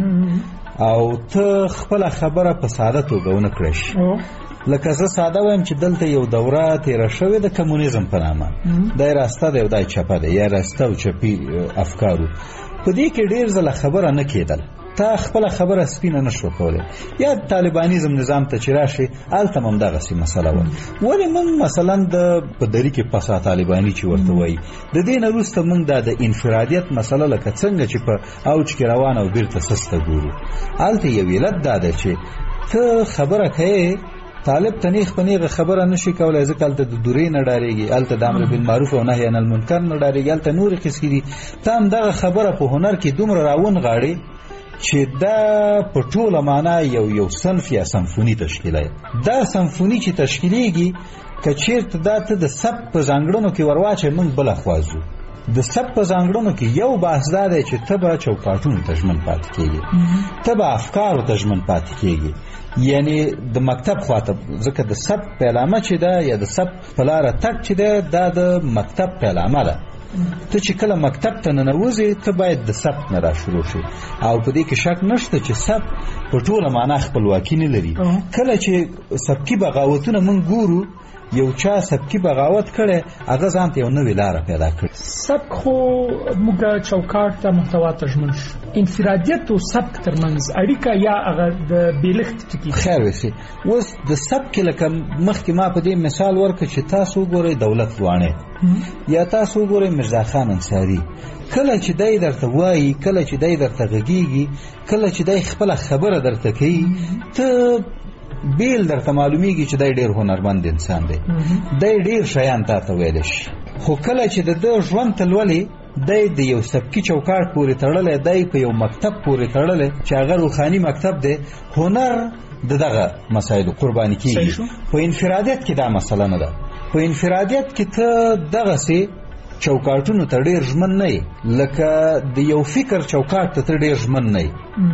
او ته خپله خبره په ساده توګه ونه کړی شي. لکه زه ساده وایم چې دلته یو دوره تېره شوې د کمونیزم په نامه، دا یې راسته دی او دا یې چپه دی، یا راسته او چپي افکارو. په دې کې ډېر ځله خبره نه کېدل، تا خپله خبره سپینه نه شوه کولی. یا طالبانیزم نظام ته چې راشي هلته هم همدغسې مسله وه. ولې موږ مثلا د په دري کې پسا طالباني چې ورته وایي، د دې نه وروسته موږ دا د انفرادیت مسله لکه څنګه چې په اوج کې روانه او بیرته سسته ګورو، هلته یو علت دا ده چې ته خبره کوې، طالب ته نیغ په نیغه خبره نشي کولی، ځکه هلته د دورې نه ډارېږي، هلته د امر بالمعروف او نهي عن المنکر نه ډارېږي، هلته نورې قصې دي. ته همدغه خبره په هنر کې دومره راونغاړې چې دا په ټوله معنا یو صنف یا سمفوني تشکیلوي. دا سمفوني چې تشکیلیږي، که چېرته دا ته د سبک په ځانګړنو کې ورواچې، موږ بله خوا ځو. د سبک په ځانګړنو کې یو بحث دا دی چې ته به چوکاټونو ته ژمن پاتې کېږي، ته به افکارو ته ژمن پاتې کېږي، یعنی د مکتب خواته، ځکه د سبک پیلامه چې ده یا د سبک په لاره تګ چې ده، دا د مکتب پیلامه ده. ته چې کله مکتب ته ننوځې، ته باید د سبک نه را شروع شي، او په دې کې شک نشته چې سبک په ټوله معنا خپلواکي نه لري. کله چې سبکي بغاوتونه موږ ګورو، یو چا سبکي بغاوت کړی، هغه ځان ته یو نوې لاره پیدا کړي. سبک خو موږ چوکاټ ته محتوا ته ژمن شو. انفرادیت او سبک ترمنځ اړیکه یا هغه د بېلښت ټکي خیر وسي. اوس د سبک لکه مخکې ما په دې مثال ورکړ چې تاسو وګورئ دولت ځوانۍ یا تاسو وګورئ مرزا خان انصاري، کله چې دی درته وایي، کله چې دی درته غږیږي، کله چې دی خپله خبره درته کوي، ته بیل درته معلومیږي چې دی ډېر هنرمند انسان دی، دی ډېر شیان تا ته ویلی شي. خو کله چې د ده ژوند ته لولې، دی د یو سبکي چوکاټ پورې تړلی، دی په یو مکتب پورې تړلی چې هغه روحاني مکتب دی. هنر د دغه مسایلو قرباني کېږي. په انفرادیت کې دا مسله نه ده. په انفرادیت کې ته دغسې چوکاټونو ته ډېر ژمن نه یې، لکه د یو فکر چوکاټ ته ته ډېر ژمن نه یې.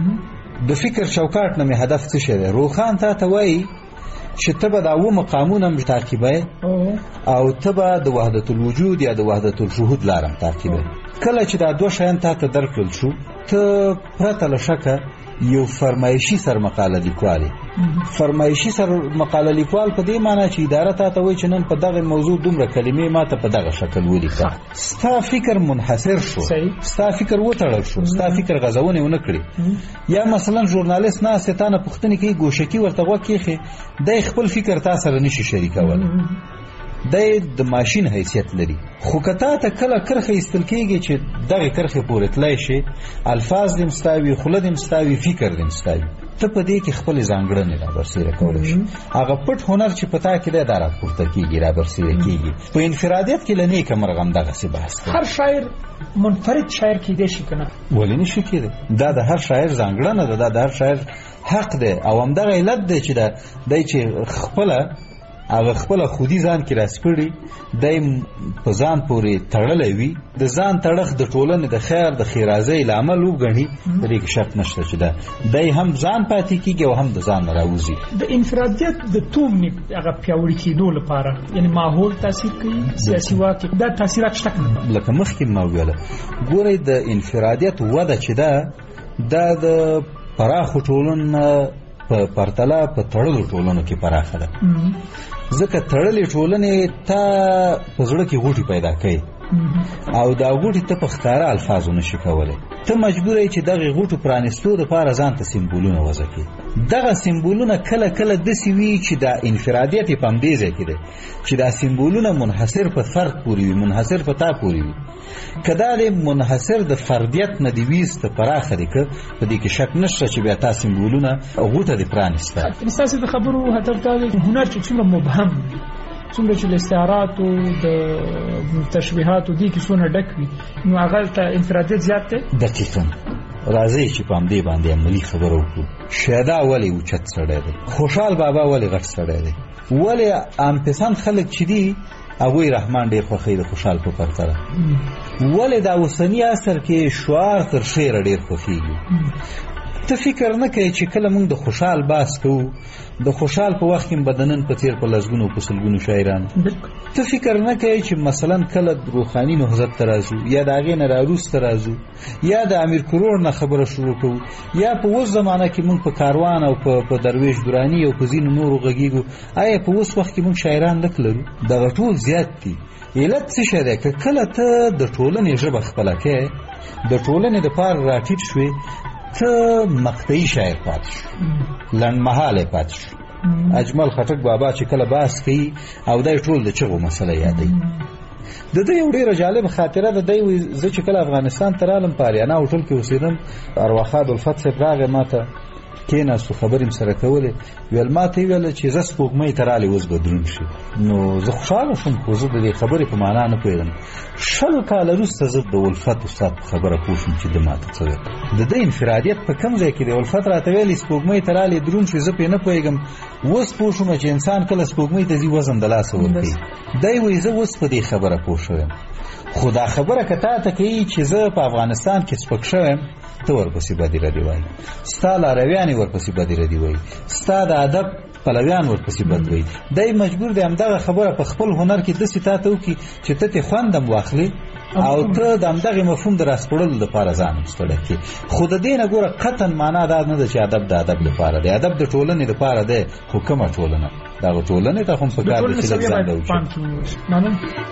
د فکر چوکاټ نه مې هدف څه شی دی؟ روښان تا ته وایي چې ته به دا اوه مقامونه هم تعقیبوې او ته به د وحدت الوجود یا د وحدت الشهود لاره هم تعقیبوې. کله چې دا دوه شیان تا ته درکړل شو ته پرته له شکه یو فرمایشي سرمقاله لیکوالی فرمایشي سرمقاله لیکوال په دې معنی چې اداره تا ته وایي چې نن په دغه موضوع دومره کلمې ما ته په دغه شکل ولیکه ستا فکر منحصر شو ستا فکر وتړل شو ستا فکر غځونې ونه کړي یا مثلا ژورنالیست ناست تا نه پوښتنې کوي ګوشکي ورته غوږ کېښې دی خپل فکر تا سره نشي شریکولی دی د ماشین حیثیت لري خو که تا ته کله کرښه ایستل کېږي چې دغې کرښې پورې تلی شي الفاظ دې مستا وي خوله دې مستا وي فکر دې مستا وي ته په دې کې خپلې ځانګړنې رابرسېره کولی شي هغه پټ هنر چې په تا کې دی دا راپورته کېږي رابرسېره کېږي په انفرادیت کې له نیکه مرغه همدغسې بحث کوي هر شاعر منفرد شاعر کېدی شي که نه ولې نه شي کېدی دا د هر شاعر ځانګړنه ده دا د هر شاعر حق دی او همدغه علت دی چې دی چې خپله خودي ځان کې راسپړي دی په ځان پورې تړلی وي د ځان تړښت د ټولنې د خیر د ښېرازۍ له امل وګڼي په دې کې شک نشته چې دی هم ځان پاتې کېږي او هم د ځان نه راوځي د انفرادیت د تومنې هغه پیاوړي کېدو لپاره یعنې ماحول تاثیر کوي سیاسي واک دا تاثیرات شته که نه لکه مخکې ما وویله ګورئ د انفرادیت وده چې ده دا د پراخو ټولنو په پرتله په تړلو ټولنو کې پراخه ده ځکه تړلې ټولنې تا په زړه کې غوټې پیدا کوي او دا غوټې ته په ښکاره الفاظو نشي کولی ته مجبور یې چې دغې غوټو پرانستو دپاره ځان ته سمبولونه وضع کړي دغه سمبولونه کله کله داسې وي چې دا انفرادیت یې په همدې ځای کې دی چې دا سمبولونه منحصر په فرد پورې وي منحصر په تا پورې وي که دا دی منحصر د فردیت نه دې ویسته پراخه دی که په دې کې شک نشته چې بیا تا سمبولونه غوټه دې پرانسته ستاسې د خبرو هدف دا دی هنر چې څومره مبهم څومره چې له استعاراتو د تشبیهاتو دې کې څونه ډک وي نو هغه ته انفرادیت زیات دی دقیقا راځئ چې په همدې باندې عملي خبره وکړو شیدا ولې اوچت سړی دی خوشحال بابا ولې غټ سړی دی ولې عام پسند خلک چې دي هغوی رحمان ډېر خوښوي د خوشحال په پرتله ولې دا اوسني عصر کې شعار تر شعره ډېر خوښېږي ته فکر نه کوي چې کله موږ د خوشحال باس کوو د خوشحال په وخت کې به د نن په څېر په لسګونو په سلګونو شاعران ته فکر نه کوي چې مثلا کله روحاني نهضت ته راځو یا د هغې نه راوروسته راځو یا د امیر کروړ نه خبره شروع کوو یا په اوس زمانه کې موږ په کاروان او په درویش دراني او په ځینو نورو غږیږو آیا په اوس وخت کې موږ شاعران لږ لرو دغه ټول زیات دي علت څه شی دی که کله ته د ټولنې ژبه خپله کوې د ټولنې دپاره راټیټ شوې ته مقطعي شاعر پاتې شو لنډمهالی پاتې شو اجمل خټک بابا چې کله بحث کوي او دی ټول د چغو مسله یادوي د ده یو ډېره جالبه خاطره ده دی وایي زه چې کله افغانستان ته رالم په اریانا هوټل کې اوسېدم ارواښاد الفت صاحب راغی ما ته کېناستو خبرې م سره کولې ویل ما ته یې ویله چې زه سپوږمۍ ته رالې اوس به دروند شي نو زه خوشحاله شوم خو زه د دې خبرې په معنا نه پوهېدم 20 کاله وروسته زه د الفت استاد په خبره پوه شوم چې ده ما ته څه ویل د ده انفرادیت په کوم ځای کې دی الفت راته ویلې سپوږمۍ ته رالې دروند شي زه پرې نه پوهېږم اوس پوه شوم چې انسان کله سپوږمۍ ته ځي وزن د لاسه ورکوي دی وایي زه اوس په دې خبره پوه شویم خو دا خبره که تا ته کوي چې زه په افغانستان کې سپک شویم ته ورپسې بدې ردې وایي ستا لارویان یې ورپسې بدې ردې وایي ستا د ادب پلویان ورپسې بد وایي دی مجبور دی همدغه خبره په خپل هنر کې داسې تا ته وکړي چې ته ترې خوند هم واخلې او ته د همدغې مفهوم د راسپړلو دپاره ځان هم ستړی کړې خو د دې نه ګوره قطعا معنا دا نه ده چې ادب د ادب دپاره دی ادب د ټولنې دپاره دی خو کومه ټولنه دغه ټولنې ته خو هم پکار دی چې لږ ځان راوچي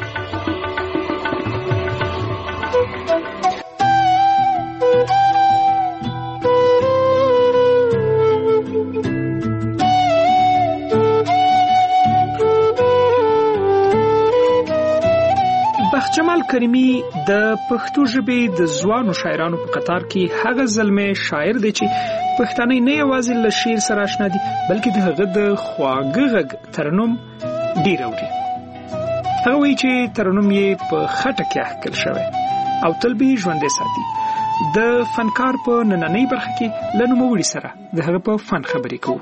جمال کریمی د پښتو ژبې د ځوانو شاعرانو په قطار کې هغه زلمه شاعر دی چې پښتانه نه یوازې له شعر سره آشنا دي بلکې د هغه د خواږه غږ ترنم ډیر اوري هغه وایي چې ترنم یې په خټه کې احکل شوی او تل به ژوندی ساتي د فنکار په نننۍ برخه کې له نوموړي سره د هغه په فن خبرې کوو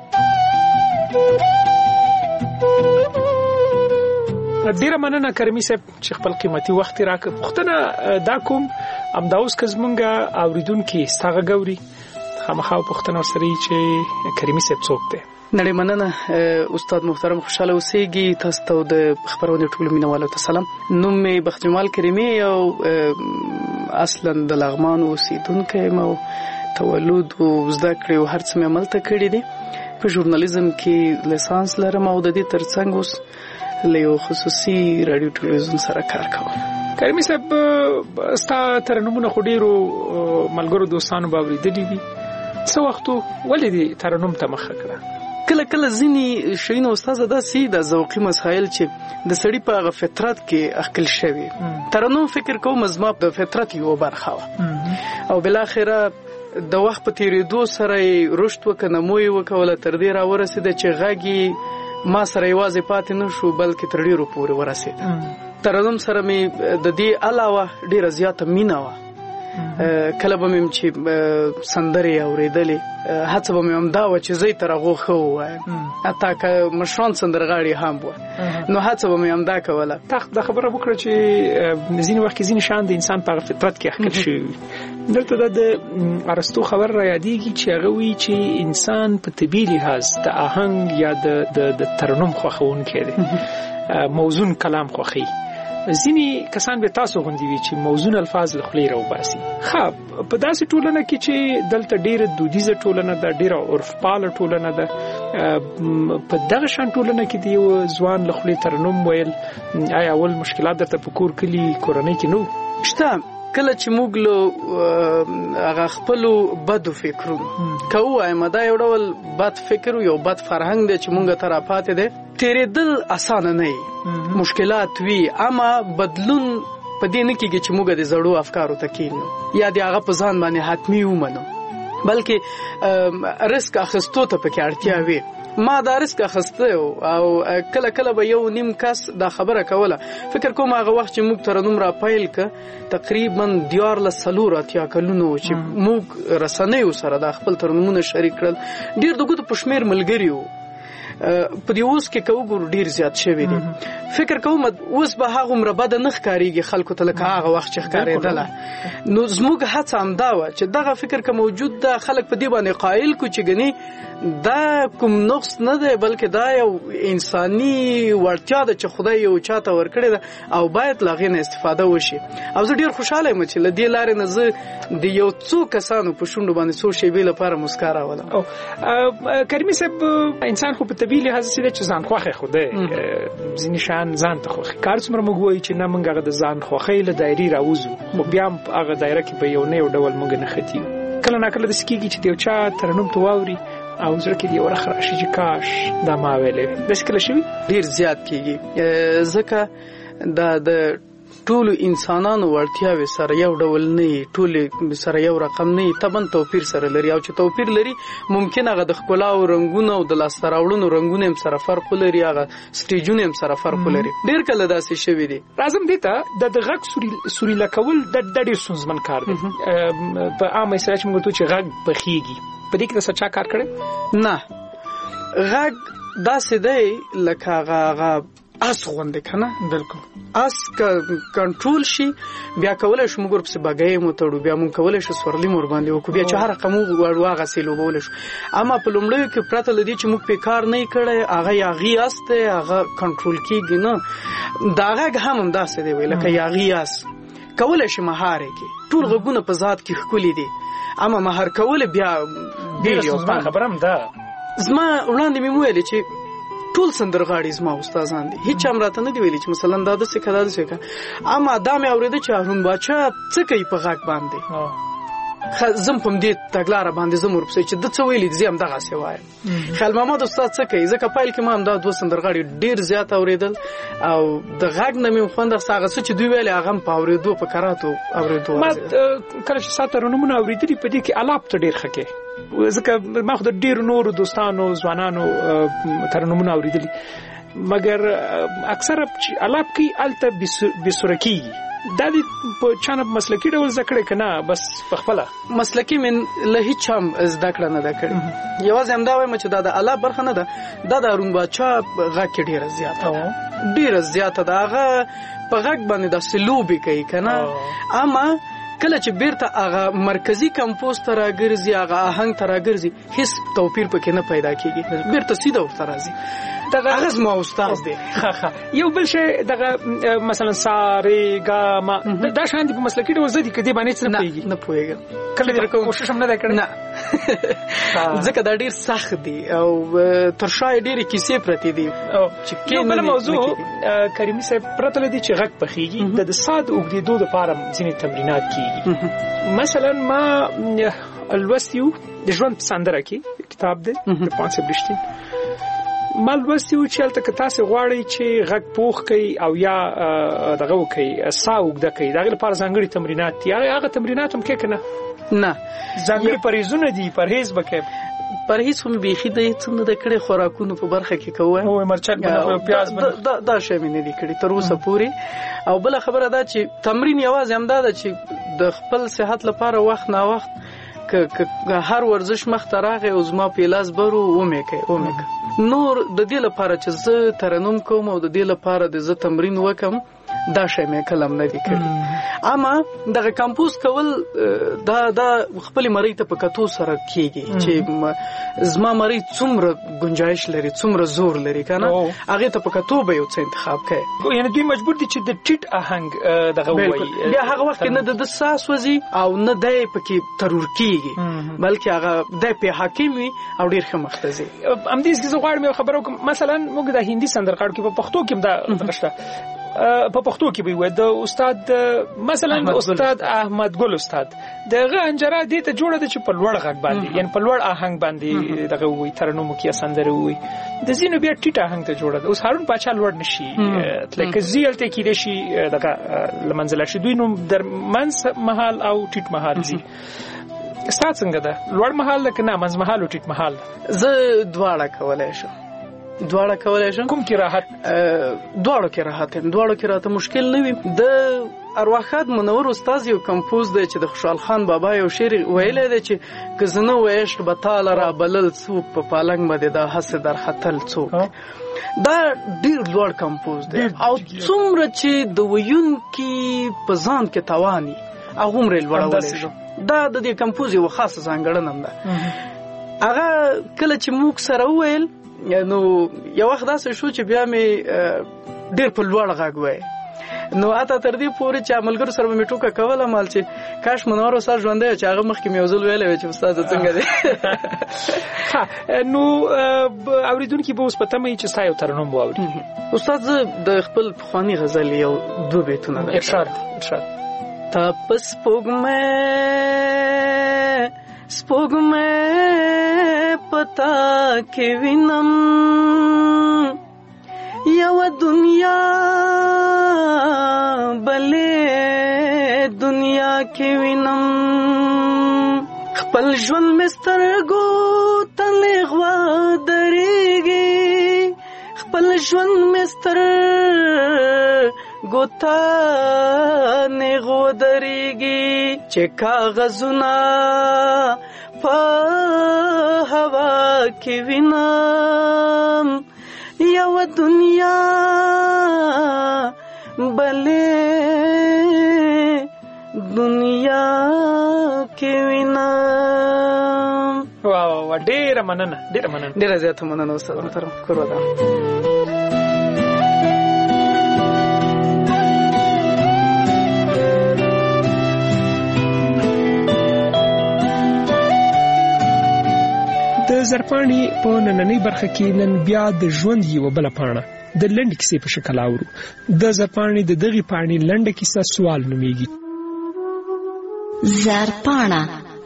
ډیره مننه کریمي صاحب چې خپل قیمتي وخت راکړ پښتنه دا کوم امدا اوس که زمونږ اوریدونکي ستغه ګوري خامخا پوښتنه سره چې کریمي صاحب څوک دی. نړۍ مننه استاد محترم، خوشاله اوسئ. تاسو ته د خبرونې ټول مینوالو ته سلام. نوم مې بخت جمال کریمي او اصلا د لغمان اوسیدونکی یم او تولد او زده کړې او هر څه مې عملته کړي دي. په ژورنالیزم کې لیسانس لرم او د دې ترڅنګ اوس له یو خصوصي رادیو ټلویزیون سره کار کوم. کریمي صاحب، ستا ترنمونه خو ډېرو ملګرو دوستانو به اورېدلي وي. څه وختو ولې دې ترنم ته مخه کړه؟ کله کله ځینې شیونه استاده داسې د ذوقي مسایل چې د سړي په هغه فطرت کې اخکل شوي. ترنم فکر کوم زما د فطرت یو برخه وه او بالاخره د وخت په تیریدو سره یې رشد وکړه، نمو یې وکوله، تر دې راورسېده چې غږ یې ما سره یوازې پاتې نه شو بلکې تر ډېرو پورې ورسېده. ترنم سره مې د دې علاوه ډېره زیاته مینه وه. کله به مې چې سندرې اورېدلې هڅه به مې همدا وه چې زه یې تر هغو ښه ووایم، حتی که مشران سندرغاړي هم وه نو هڅه به مې همدا کوله. تا دا خبره وکړه چې ځینې وخت کې ځینې شیان د انسان په هغه فطرت کې اخکل شوي وي. دلته د ارسطو خبر را یادېږي چې هغه وایي چې انسان په طبیعي لحاظ د آهنګ یا د ترنم خوښونکی دی، موزون کلام خوښوي. ځینې کسان به تاسو غوندي وي چې موزون الفاظ له خولې راوباسي. په داسې ټولنه کې چې دلته ډېره دودیزه ټولنه ده، ډېره عرفپاله ټولنه ده، په دغه شان ټولنه کې د یو ځوان له خولې ترنم ویل، آیا اول مشکلات درته په کور کلي کورنۍ کې نه وو؟ شته. کله چې موږ له هغه خپلو بدو فکرونو که ووایم دا یو ډول بد فکر یو بد فرهنګ دی چې موږ ته راپاتې دی، تېرېدل اسانه نه وي، مشکلات وي، اما بدلون په دې نه کېږي چې موږ د زړو افکارو ته کېنو یا د هغه په ځان باندې حتمي ومنو، بلکې رسک اخیستو ته پکې اړتیا وي. ما دا رسک اخیسته او کله کله به یو نیم کس دا خبره کوله. فکر کوم هغه وخت چې موږ ترنم را پیل که تقریبا 14 کلونو چې موږ رسنیو سره د خپل ترنمونه شریک کړل، ډېر د ګوتو په شمېر ملګري وو. په دې اوس کې کوو ډیر زیات شوی دی. فکر کوم اوس به هغه عمر بد نه ښکاریږي خلکو ته لکه هغه وخت چې ښکارېدله. نو زموږ هڅه هم دا و چې دغه فکر که موجود ده خلک په دې باندې قایل کو چې ګني دا کوم نقص نه دی بلکې دا یو انساني وړتیا ده چې خدای یو چاته ورکړې ده او باید له هغې نه استفاده وشي. او زه ډېر خوشحاله یم چې له دې لارې نه زه د یو څو کسانو په شونډو باندې څو شیبې لپاره مسکا راولم. کریمي صاحب، انسان خو په طبیعي لحاظ چې ځان خوښی خو دی، ځینې شیان ځان ته خوښي. کار څومره موږ وایو چې نه موږ هغه د ځان خوښۍ له دایرې راوځو، خو بیا هم هغه دایره کې په یو نه یو ډول موږ نه ختیو. کله ناکله داسې کېږي چې د یو چا ترنم ته واوري او زړه کې د یو رخ راشي چې کاش دا ما ویلی وي. داسې کله شوي؟ ډېر زیات کېږي، ځکه دا د ټولو انسانانو وړتیاوې سره یو ډول نه وي، ټولې سره یو رقم نه وي، طبعا توپیر سره لري. او چې توپیر لري ممکن هغه د ښکلا او رنګونو او د لاسته راوړنو رنګونه هم سره فرق ولري، هغه سټیجونه هم سره فرق ولري. ډېر کله داسې شوي دي. راځم دې ته د غږ سوريله کول د ډېر ستونزمن کار دی. په عامه اصطلاح چې موږ ورته چې غږ بخیږي، په دې کې د څه چا کار کړی؟ نه، غږ داسې دی لکه هغه اس غوندې که نه، بلکل اس که کنټرول شي بیا کولی شو موږ ورپسې بګۍ وتړو، بیا موږ کولی شو سورلي ور باندې وکړو، بیا چې هر رقم وغواړو هغسې لوبولی شو. اما په لومړیو کې پرته له دې چې موږ پې کار نه یې کړی، هغه یاغي اس دی، هغه کنټرول کېږي نه. دا غږ هم همداسې دی وی لکه یاغي اس، کولی شي مهار یې کړي. ټول غږونه په ذات کې ښکلي دي، اما مهار کول بیا ډېر ستونزمن خبره هم ده. زما وړاندې مې وویلې چې ټول سندرغاړي زما استادان دي، هیڅ هم راته نه دی ویلي چې مثلا دا داسې که دا داسې که. اما دا مې اورېده چې هارون باچا څه کوي په غږ باندې، زم په همدې تګلاره باندې زم ورپسې چې ده څه ویلي دي زه هم دغسې وایم. خیال محمد استاد څه کوي، ځکه پیل کې ما هم دا 2 سندرغاړي ډېر زیات اورېدل او د غږ نه مې خوند اخیسته. هغه څه چې دوی ویلې هغه هم په اورېدو په کراتو اورېدو. ما کله چې ستا ترنمونه اورېدلي په دې کې الاپ ته ډېر ښه کوې، ځکه ما خو د ډېرو نورو دوستانو ځوانانو ترنمونه اورېدلي، مګر اکثره چې الاپ کوي هلته بېسوره کېږي. دا دې په چا نه مسلکي ډول زده کړې که نه بس په خپله؟ مسلکي مې له هېچ هم زده کړه نه ده کړې. یوازې همدا وایم چې دا د الاپ برخه نه ده، دا د هارون باچا غږ کې ډېره زیاته ده، ډېره زیاته ده. هغه په غږ باندې داسې لوبې کوي که نه. اما کله چې بیرته هغه مرکزی کمپوز ته راګرځي هغه آهنګ ته راګرځي هیڅ توپیر پکې نه پیدا کیږي بیرته سیده ورته راځي هغه زما استاد دی یو بل شی دغه مثلا ساري ګاما دا شان دي په مسلکي ډول زدي کدي باندې څه نه پوهیږم کله دې کوشش هم نه کړی نه ځکه دا ډیر سخت دی او تر شای ډیره کیسې پرتی دي چې یو بل موضوع کریمي صاحب پرته لدی چې غږ پخېږي د ساده اوږدېدو لپاره ځینې تمرینات کیږي مثلا ما الوسیو د ژوند سندره کې کتاب دی د پانسه بشتي مال وسیو چې تل تاسو غواړئ چې غږ پوخ کړئ او یا دغه وکړئ ساوګ د کړئ دغه لپاره ځانګړي تمرینات دي هغه تمرینات هم کې کنه نه ځانګړي پرهیزونه دي پرهیز وکړئ پرهیز هم بيخي د څنګه د کړي خوراکونو په برخه کې کوه او مرچک بنه پیاز بنه دا شی مې نه دي کړی تر اوسه پوري او بل خبره دا چې تمرین یوازې هم دا چې د خپل صحت لپاره وخت نه وخت هر ورزش مخ ته راغی او زما په لاس برو ومه نور د دې لپاره چې زه ترنم کوم او د دې لپاره د زه تمرین وکم دا شی مې کلم نه دی کړی اما دغه کمپوز کول دا خپل مری ته په کتو سره کیږي چې زما مری څومره گنجائش لري څومره زور لري کنه هغه ته په کتو به یو څه انتخاب کړي یعنی دوی مجبور دي چې د ټیټ آهنګ دغه وایي بیا هغه وخت نه د ساس وځي او نه د پکې ترور کیږي بلکې هغه د په حکیمي او ډیر خمختزي ام دې څه غواړم خبرو مثلا موږ د هندي سندرغاړو کې په پښتو کې دا نشته په پښتو کې به وي د استاد مثلا استاد احمد ګل استاد دغه انجره دې ته جوړه د چې په لوړ غږ باندې یعنی په لوړ آهنګ باندې دغه وي ترنم کې سندره وي د زینو بیا ټیټ آهنګ ته جوړه اوس هارون پاچا لوړ نشي لکه زیلته کې د شي دغه لمنځل شي دوی نو در منځ محل او ټیټ محل دي استاد څنګه ده لوړ محل لکه نه منځ محل او ټیټ محل زه دواړه کولای شم کوم کې راحت دواړو کې راته مشکل نه وي د ارواحات منور استاد یو کمپوز دی چې د خوشحال خان بابا یو شعر ویلی دی چې که زنه وعشق به تعالی را بلل څوک په پالنګ باندې دا هسې در خطل څوک دا ډیر لوړ کمپوز دی او څومره چې د ویونکي په ځان کې تواني هغومره لوړولی شي دا د دې کمپوز یو خاصه ځانګړنه ده هغه کله چې موږ سره وویل نو یو وخت داسې شو چې بیا مې ډیر په لوړ غږ وای نو اته تر دې پورې چې عملګر سره مې ټوکه کوله مال چې کاش منور وسه ژوندې چې هغه مخکې مې وزل ویلې چې استاد څنګه دی نو اوریدونکو به اوس پته مې چې سایو ترنم واوري استاد د خپل خواني غزل یو دو بیتونه ارشاد تا پس سپوږمۍ پتا کې وینم یو دنیا بلې دنیا کې وینم خپل ژوند مسترګو تلې غوا درېږي خپل ژوند مسترګو تلې غوا درېږي چې کاغذونه په هوا کې وینم یو دنیا بلې دنیا کې وینم واو ډېر مننه ډېر زیاته مننه استاد محترم کور ودا د زرپاڼې په نننۍ برخه کې نن بیا د ژوند یو بل پاڼه د لنډ کیسې په شکل اورو د زرپاڼې د دغه پاڼې لنډ کیسه سوال نومېږي زرپاڼه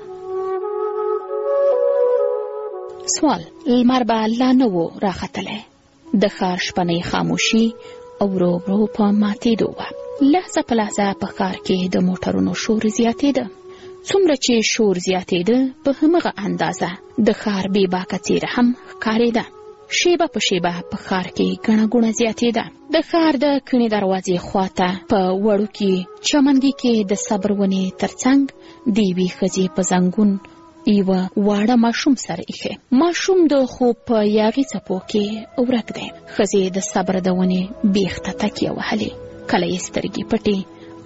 سوال لمر به لا نه و راختلی د ښار شپنۍ خاموشي او ورو ورو په ماتېدو وه لحظه په لحظه په ښار کې د موټرونو شور زیاتېده څومره چې شور زیاتېده په همغه اندازه د ښار بې باکه څېره هم ښکارېده شیبه په شیبه په ښار کې ګڼه ګوڼه زیاتېده د ښار د کڼې دروازې خواته په وړوکي چمنګي کې د صبر ونې ترڅنګ د یوې ښځې په زنګون یوه واړه ماشوم سره ایښی ماشوم د خوب په یاغي څپو کې ورک دی ښځې د صبر د ونې بیخ ته تکیه وهلې کله یې سترګې پټې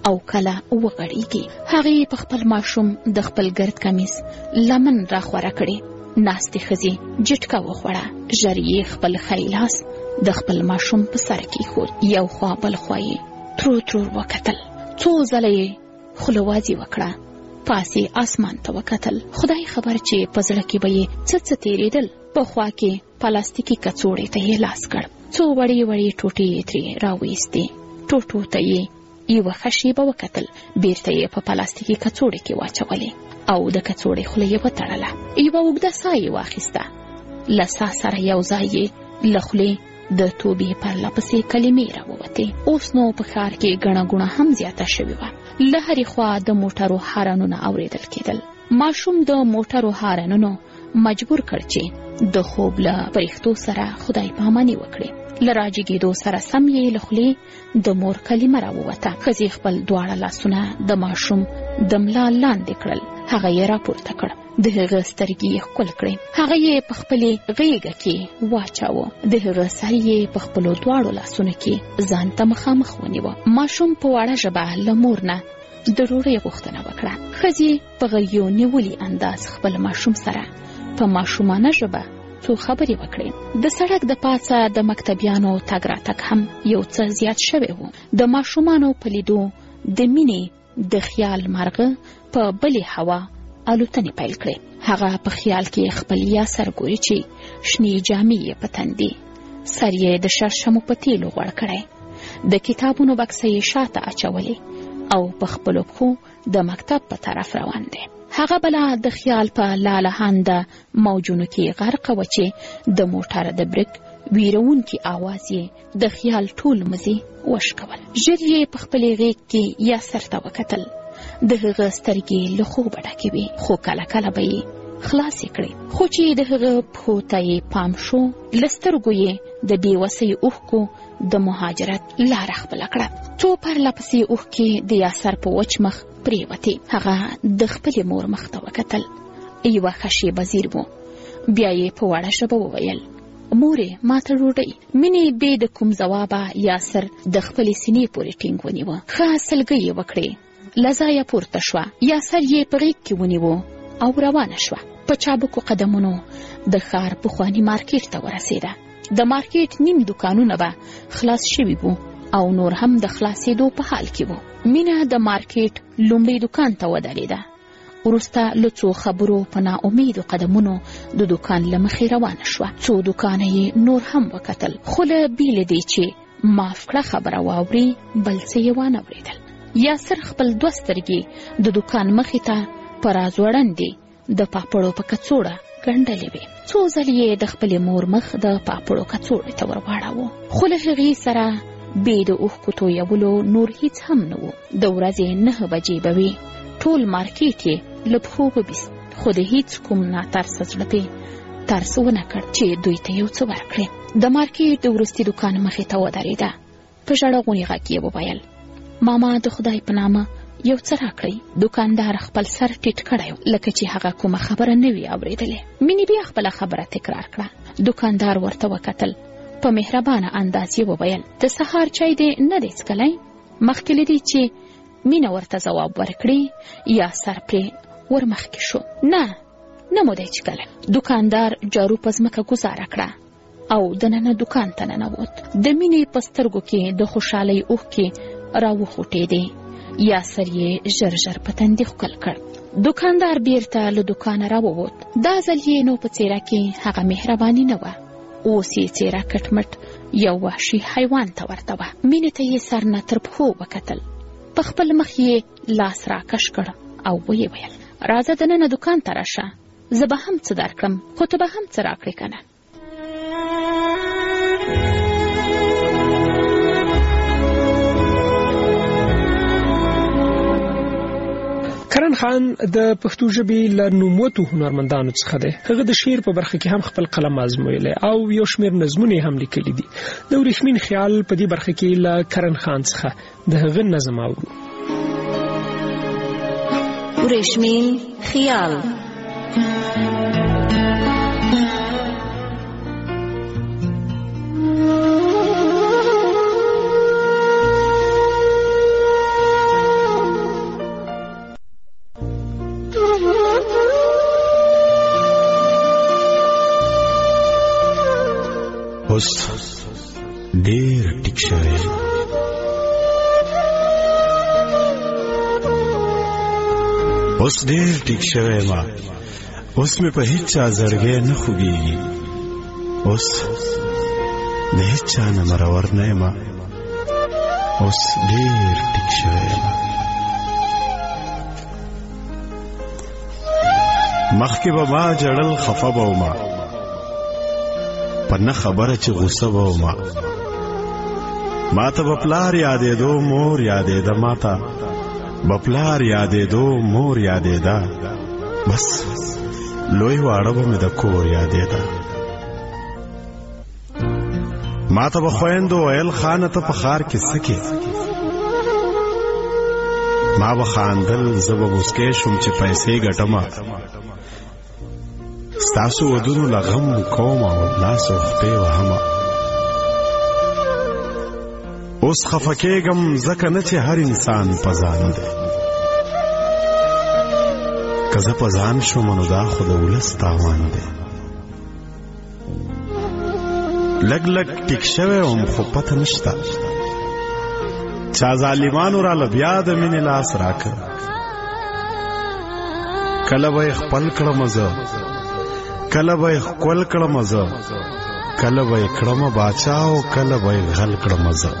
او کله وغړیږي. هغې په خپل ماشوم د خپل ګرد کمیس لمن راخوره کړې. ناستې ښځې جټکه وخوړه. ژر یې خپل ښی لاس د خپل ماشوم په سر کېښود. یو خوا بل خوا یې ترور ترور وکتل. څو ځله یې خولوازي وکړه. پاسې اسمان ته وکتل. خدای خبر چې په زړه کې به یې څه تېرېدل. په خوا کې پلاستیکي کڅوړې ته یې لاس کړ. څو وړې وړې ټوټې یې ترې راویستې. ټوټو ته یې یوه ښه شیبه وکتل. بیرته یې په پلاستیکي کڅوړې کې واچولې او د کڅوړې خوله یې وتړله. یوه اوږده ساه یې واخیسته. له ساه سره یو ځای یې له خولې د توبې پرله پسې کلمې راووتې. اوس نو په ښار کې ګڼه ګوڼه هم زیاته شوې وه. له هرې خوا د موټرو هارنونه اورېدل کېدل. ماشوم د موټرو هارنونو مجبور کړ چې د خوب له پرښتو سره خدای پاماني وکړي. له راجګېدو سره سم یې له خولې د مور کلمه راووته. ښځې خپل دواړه لاسونه د ماشوم د ملا لاندې کړل. هغه یې راپورته کړ. د هغه سترګې یې ښکل کړې. هغه یې په خپلې غېږه کې واچاوه. د هغه سر یې په خپلو دواړو لاسونو کې ځان ته مخامخ ونیوه. ماشوم په وړه ژبه له مور نه د ډوډۍ غوښتنه وکړه. ښځې په غریو نیولي انداز خپل ماشوم سره په ماشومانه ژبه څو خبرې وکړې. د سړک د پاسه د مکتبیانو تګ راتګ هم یو څه زیات شوی و. د ماشومانو په لیدو د مینې د خیال مرغه په بلې هوا الوتنې پیل کړې. هغه په خیال کې خپل یاسر ګوري چې شنې جامې یې په تن دي. سر یې د شړشمو په تیلو غوړ کړی. د کتابونو بکسه یې شاته اچولې او په خپلو پښو د مکتب په طرف روان دی. هغه بلا د خیال په لالهانده موجونو کې غرقه و چې د موټر د بریک ویرونکي آواز یې د خیال ټول مزي وشکول. ژر یې په خپلې غېږ کې یاسر ته وکتل. د هغه سترګې له خوبه ډکې وې، خو کله کله به یې خلاصې کړې. خو چې د هغه پښو ته یې پام شو، له سترګو یې د بېوسۍ اوښکو د مهاجرت لاره خپله کړه. څو پرله پسې اوښکې د یاسر په وچ مخ پرېوتې. هغه د خپلې مور مخ ته وکتل. یوه ښه شېبه ځیر و. بیا یې په وړه ژبه وویل: مورې، ما ته ډوډۍ. مینې بې د کوم ځوابه یاسر د خپلې سینې پورې ټینګ ونیوه. ښه سلګۍ یې وکړې. له ځایه پورته شوه. یاسر یې په غېږ کې ونیوه او روانه شوه. په چابکو قدمونو د ښار پخواني مارکېټ ته ورسېده. د مارکېټ نیم دوکانونه به خلاص شوي وو او نور هم د خلاصېدو په حال کې وو. مینه د مارکېټ لومړي دوکان ته ودرېده. وروسته له څو خبرو په ناامیدو قدمونو د دوکان له مخې روانه شوه. څو دوکانه یې نور هم وکتل، خو له بېله دې چې معاف کړه خبره واوري بل څه یې وانه اورېدل. یاسر خپل دوه سترګې د دوکان مخې ته په راځوړندې د پاپړو په کڅوړه ګنډلې وې. څو ځلې یې د خپلې مور مخ د پاپړو کڅوړې ته ورواړاوه، خو له هغې سره بې د اوښکو تویولو نور هیڅ هم نه و. د ورځې 9 بجې به وې. ټول مارکېټ یې له پښو وبیست، خو د هیڅ کوم ناترسه زړه پې ترس ونه کړ چې دوی ته یو څه ورکړي. د مارکېټ د وروستي دوکان مخې ته ودرېده. په ژړغوني غږ یې وویل: ماما، د خدای په نامه یو څه راکړئ. دوکاندار خپل سر ټیټ کړی لکه چې هغه کومه خبره نه وي اورېدلې. مینې بیا خپله خبره تکرار کړه. دوکاندار ورته وکتل. په مهربانه انداز یې وویل: د سهار چای دې نه دی څښلی؟ مخکې له دې چې مینه ورته ځواب ورکړي، یا سر پرې ورمخکې شو. نه مو دی څښلی. دوکاندار جارو په ځمکه ګوزاره کړه او دننه دوکان ته ننوت. د مینې په سترګو کې د خوشحالۍ اوښکې راوخوټېدې. یاسر یې ژر ژر په تندي ښکل کړ. دوکاندار بیرته له دوکانه راووت. دا ځل یې نو په څېره کې هغه مهرباني نه وه. اوس یې څېره کټمټ یو وحشي حیوان ته ورته وه. مینې ته یې سر نه تر پښو وکتل. په خپل مخ یې لاس راکش کړ او ویې ویل: راځه دننه دوکان ته راشه، زه به هم څه درکړم، خو ته به هم څه راکړې که نه. کرن خان د پښتو ژبې له نوموتو هنرمندانو څخه دی. هغه د شعر په برخه کې هم خپل قلم آزمویلی او یو شمېر نظمونه هم لیکلي دي. د ورېښمین خیال په دې برخه کې له کرن خان څخه د هغه نظم اورو: ورېښمین خیال. اوس ډیر ټیک شوی اوس ډیر ټیک شوی ما اوس مې په هیڅ چا زړګی نه خوږیږي اوس د هیڅ چا نه مرور نه یم اوس ډیر ټیک شوی یم مخکې به ما جړل خفه به ومه په نه خبره چې غصه به ومه ما ته به پلار یادېدو مور یادېده ما ته به پلار یادېدو مور یادېده بس لوی واړه به مې د کور یادېده ما ته به خویندو ویل خانه ته په ښار کې څه کې ما به خاندل زه به مسکی شوم چې پیسې ګټمه ستاسو ودونو له غم کوم او لاس او خپې وهمه اوس خفه کېږم ځکه نه چې هر انسان په ځان دی که زه په ځان شوم نو دا خو د ولس تاوان دی لږ لږ ټیک شوی وم خو پته نشته چا ظالمانو راله بیا د مینې لاس راکړ کله به یې خپل کړم زه کله به یې ښکل کړم زه کله به یې کړمه باچا او کله به یې غل کړم زه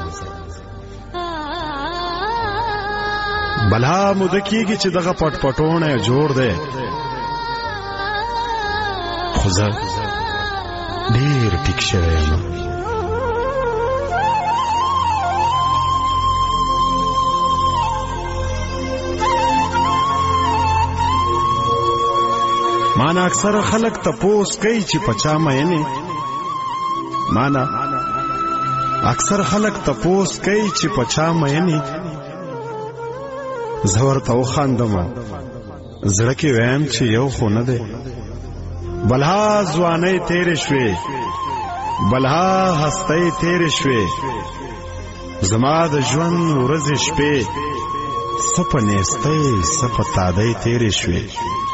بلا موده کېږي چې دغه پټ پټونه جوړ دی خو زه ډېر ټیک شوی یم مانا اکثر خلق تپوس کوي چې پچا مینه مانا اکثر خلق تپوس کوي چې پچا مینه زور ته وخاندم زړه کې ویم چې یو خو نه دی بلها ځوانۍ تیرې شوې بلها هستۍ تیرې شوې زما د ژوند ورځې شپې څه په نیستۍ څه په تادۍ تیرې شوې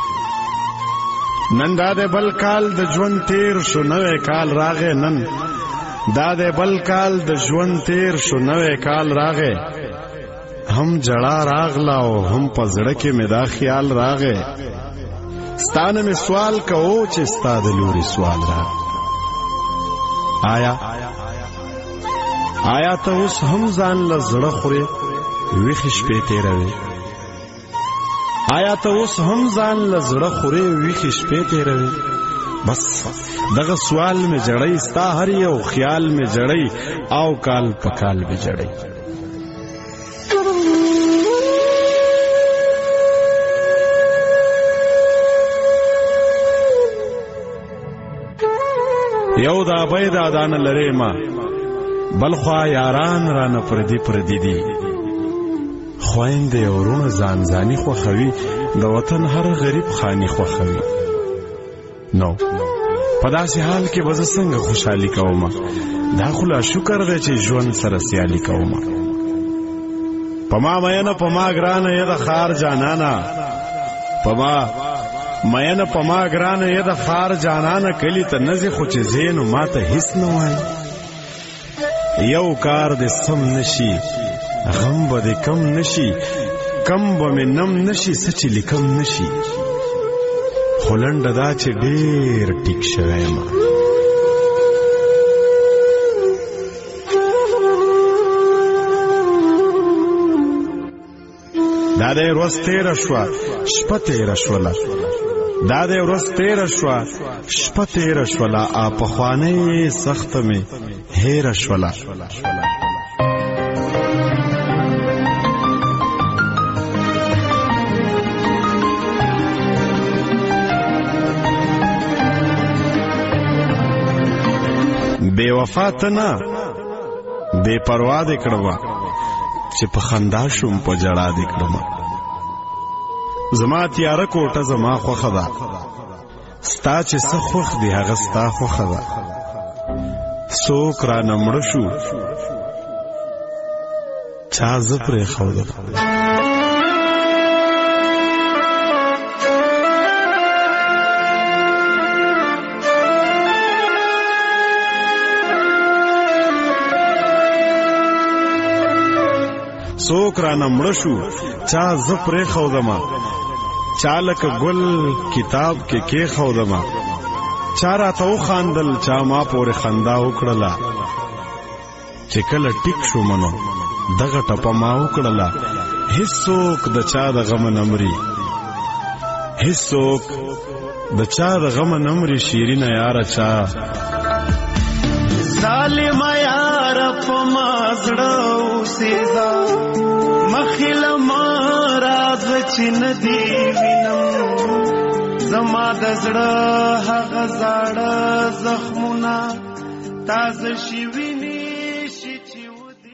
نن دا د بل کال د ژوند تیر شو نوې کال راغې نن دا د بل کال د ژوند تیر شو نوې کال راغې هم جړه راغلا او هم په زړه کې مې دا خیال راغې ستانه مې سوال کوو چې ستا د لوري سوال را آیا ته اوس هم ځان له زړه خورې ویښې شپې تېروې آیا ته اوس هم ځان له زړه خورې ویښې شپې تېروې بس دغه سوال مې جړی ستا هر یو خیال مې جړی او کال په کال مې جړی یو دا بای دادان لرې ما بلخوا یاران رانه پردي دي خویندې ورونه ځان ځاني خوښوي د وطن هر غریب خاني خوښوي نو په داسې حال کې به زه څنګه خوشحالي کوم دا خو لا شکر دی چې ژوند سره سیالي کوم په ما مینه په ما ګرانه یې د ښار جانانه په ما مینه په ما ګرانه یې د ښار جانانه کلي ته نځې خو چې زینو ما ته هیڅ نه وایي یو کار دې سم نشي غم به دې کم نشي کم به مې نم نشي څه چې لیکم نشي خو لنډه دا چې ډېر ټیک شوی یم دا دې ورځ تېره شوه شپه تېره شوله دا دې ورځ تېره شوه شپه تېره شوله پخوانۍ سخته مې هېره شوله بے وفا ته نه بے پروا دې کړمه چې په خندا شوم په جړا دې کړمه زما تیاره کوټه زما خوښه ده ستا چې څه خوښ دی هغه ستا خوښه ده څوک رانه مړه شو چا زه پرېښودم څوک رانه مړه شو چا زه پرېښودمه چا لکه ګل کتاب کې کېښودمه چا راته وخاندل چا ما پورې خندا وکړله چې کله ټیک شومه نو دغه ټپه ما وکړله هیڅوک د چا د غمه نه مري هیڅوک د چا د غمه نه مري شیرینه یاره چا ظالمه یاره په ما زړه اوسېږه مخې له ما راځه چې نه دې وینم زما د زړه هغه زاړه زخمونه تازه شوي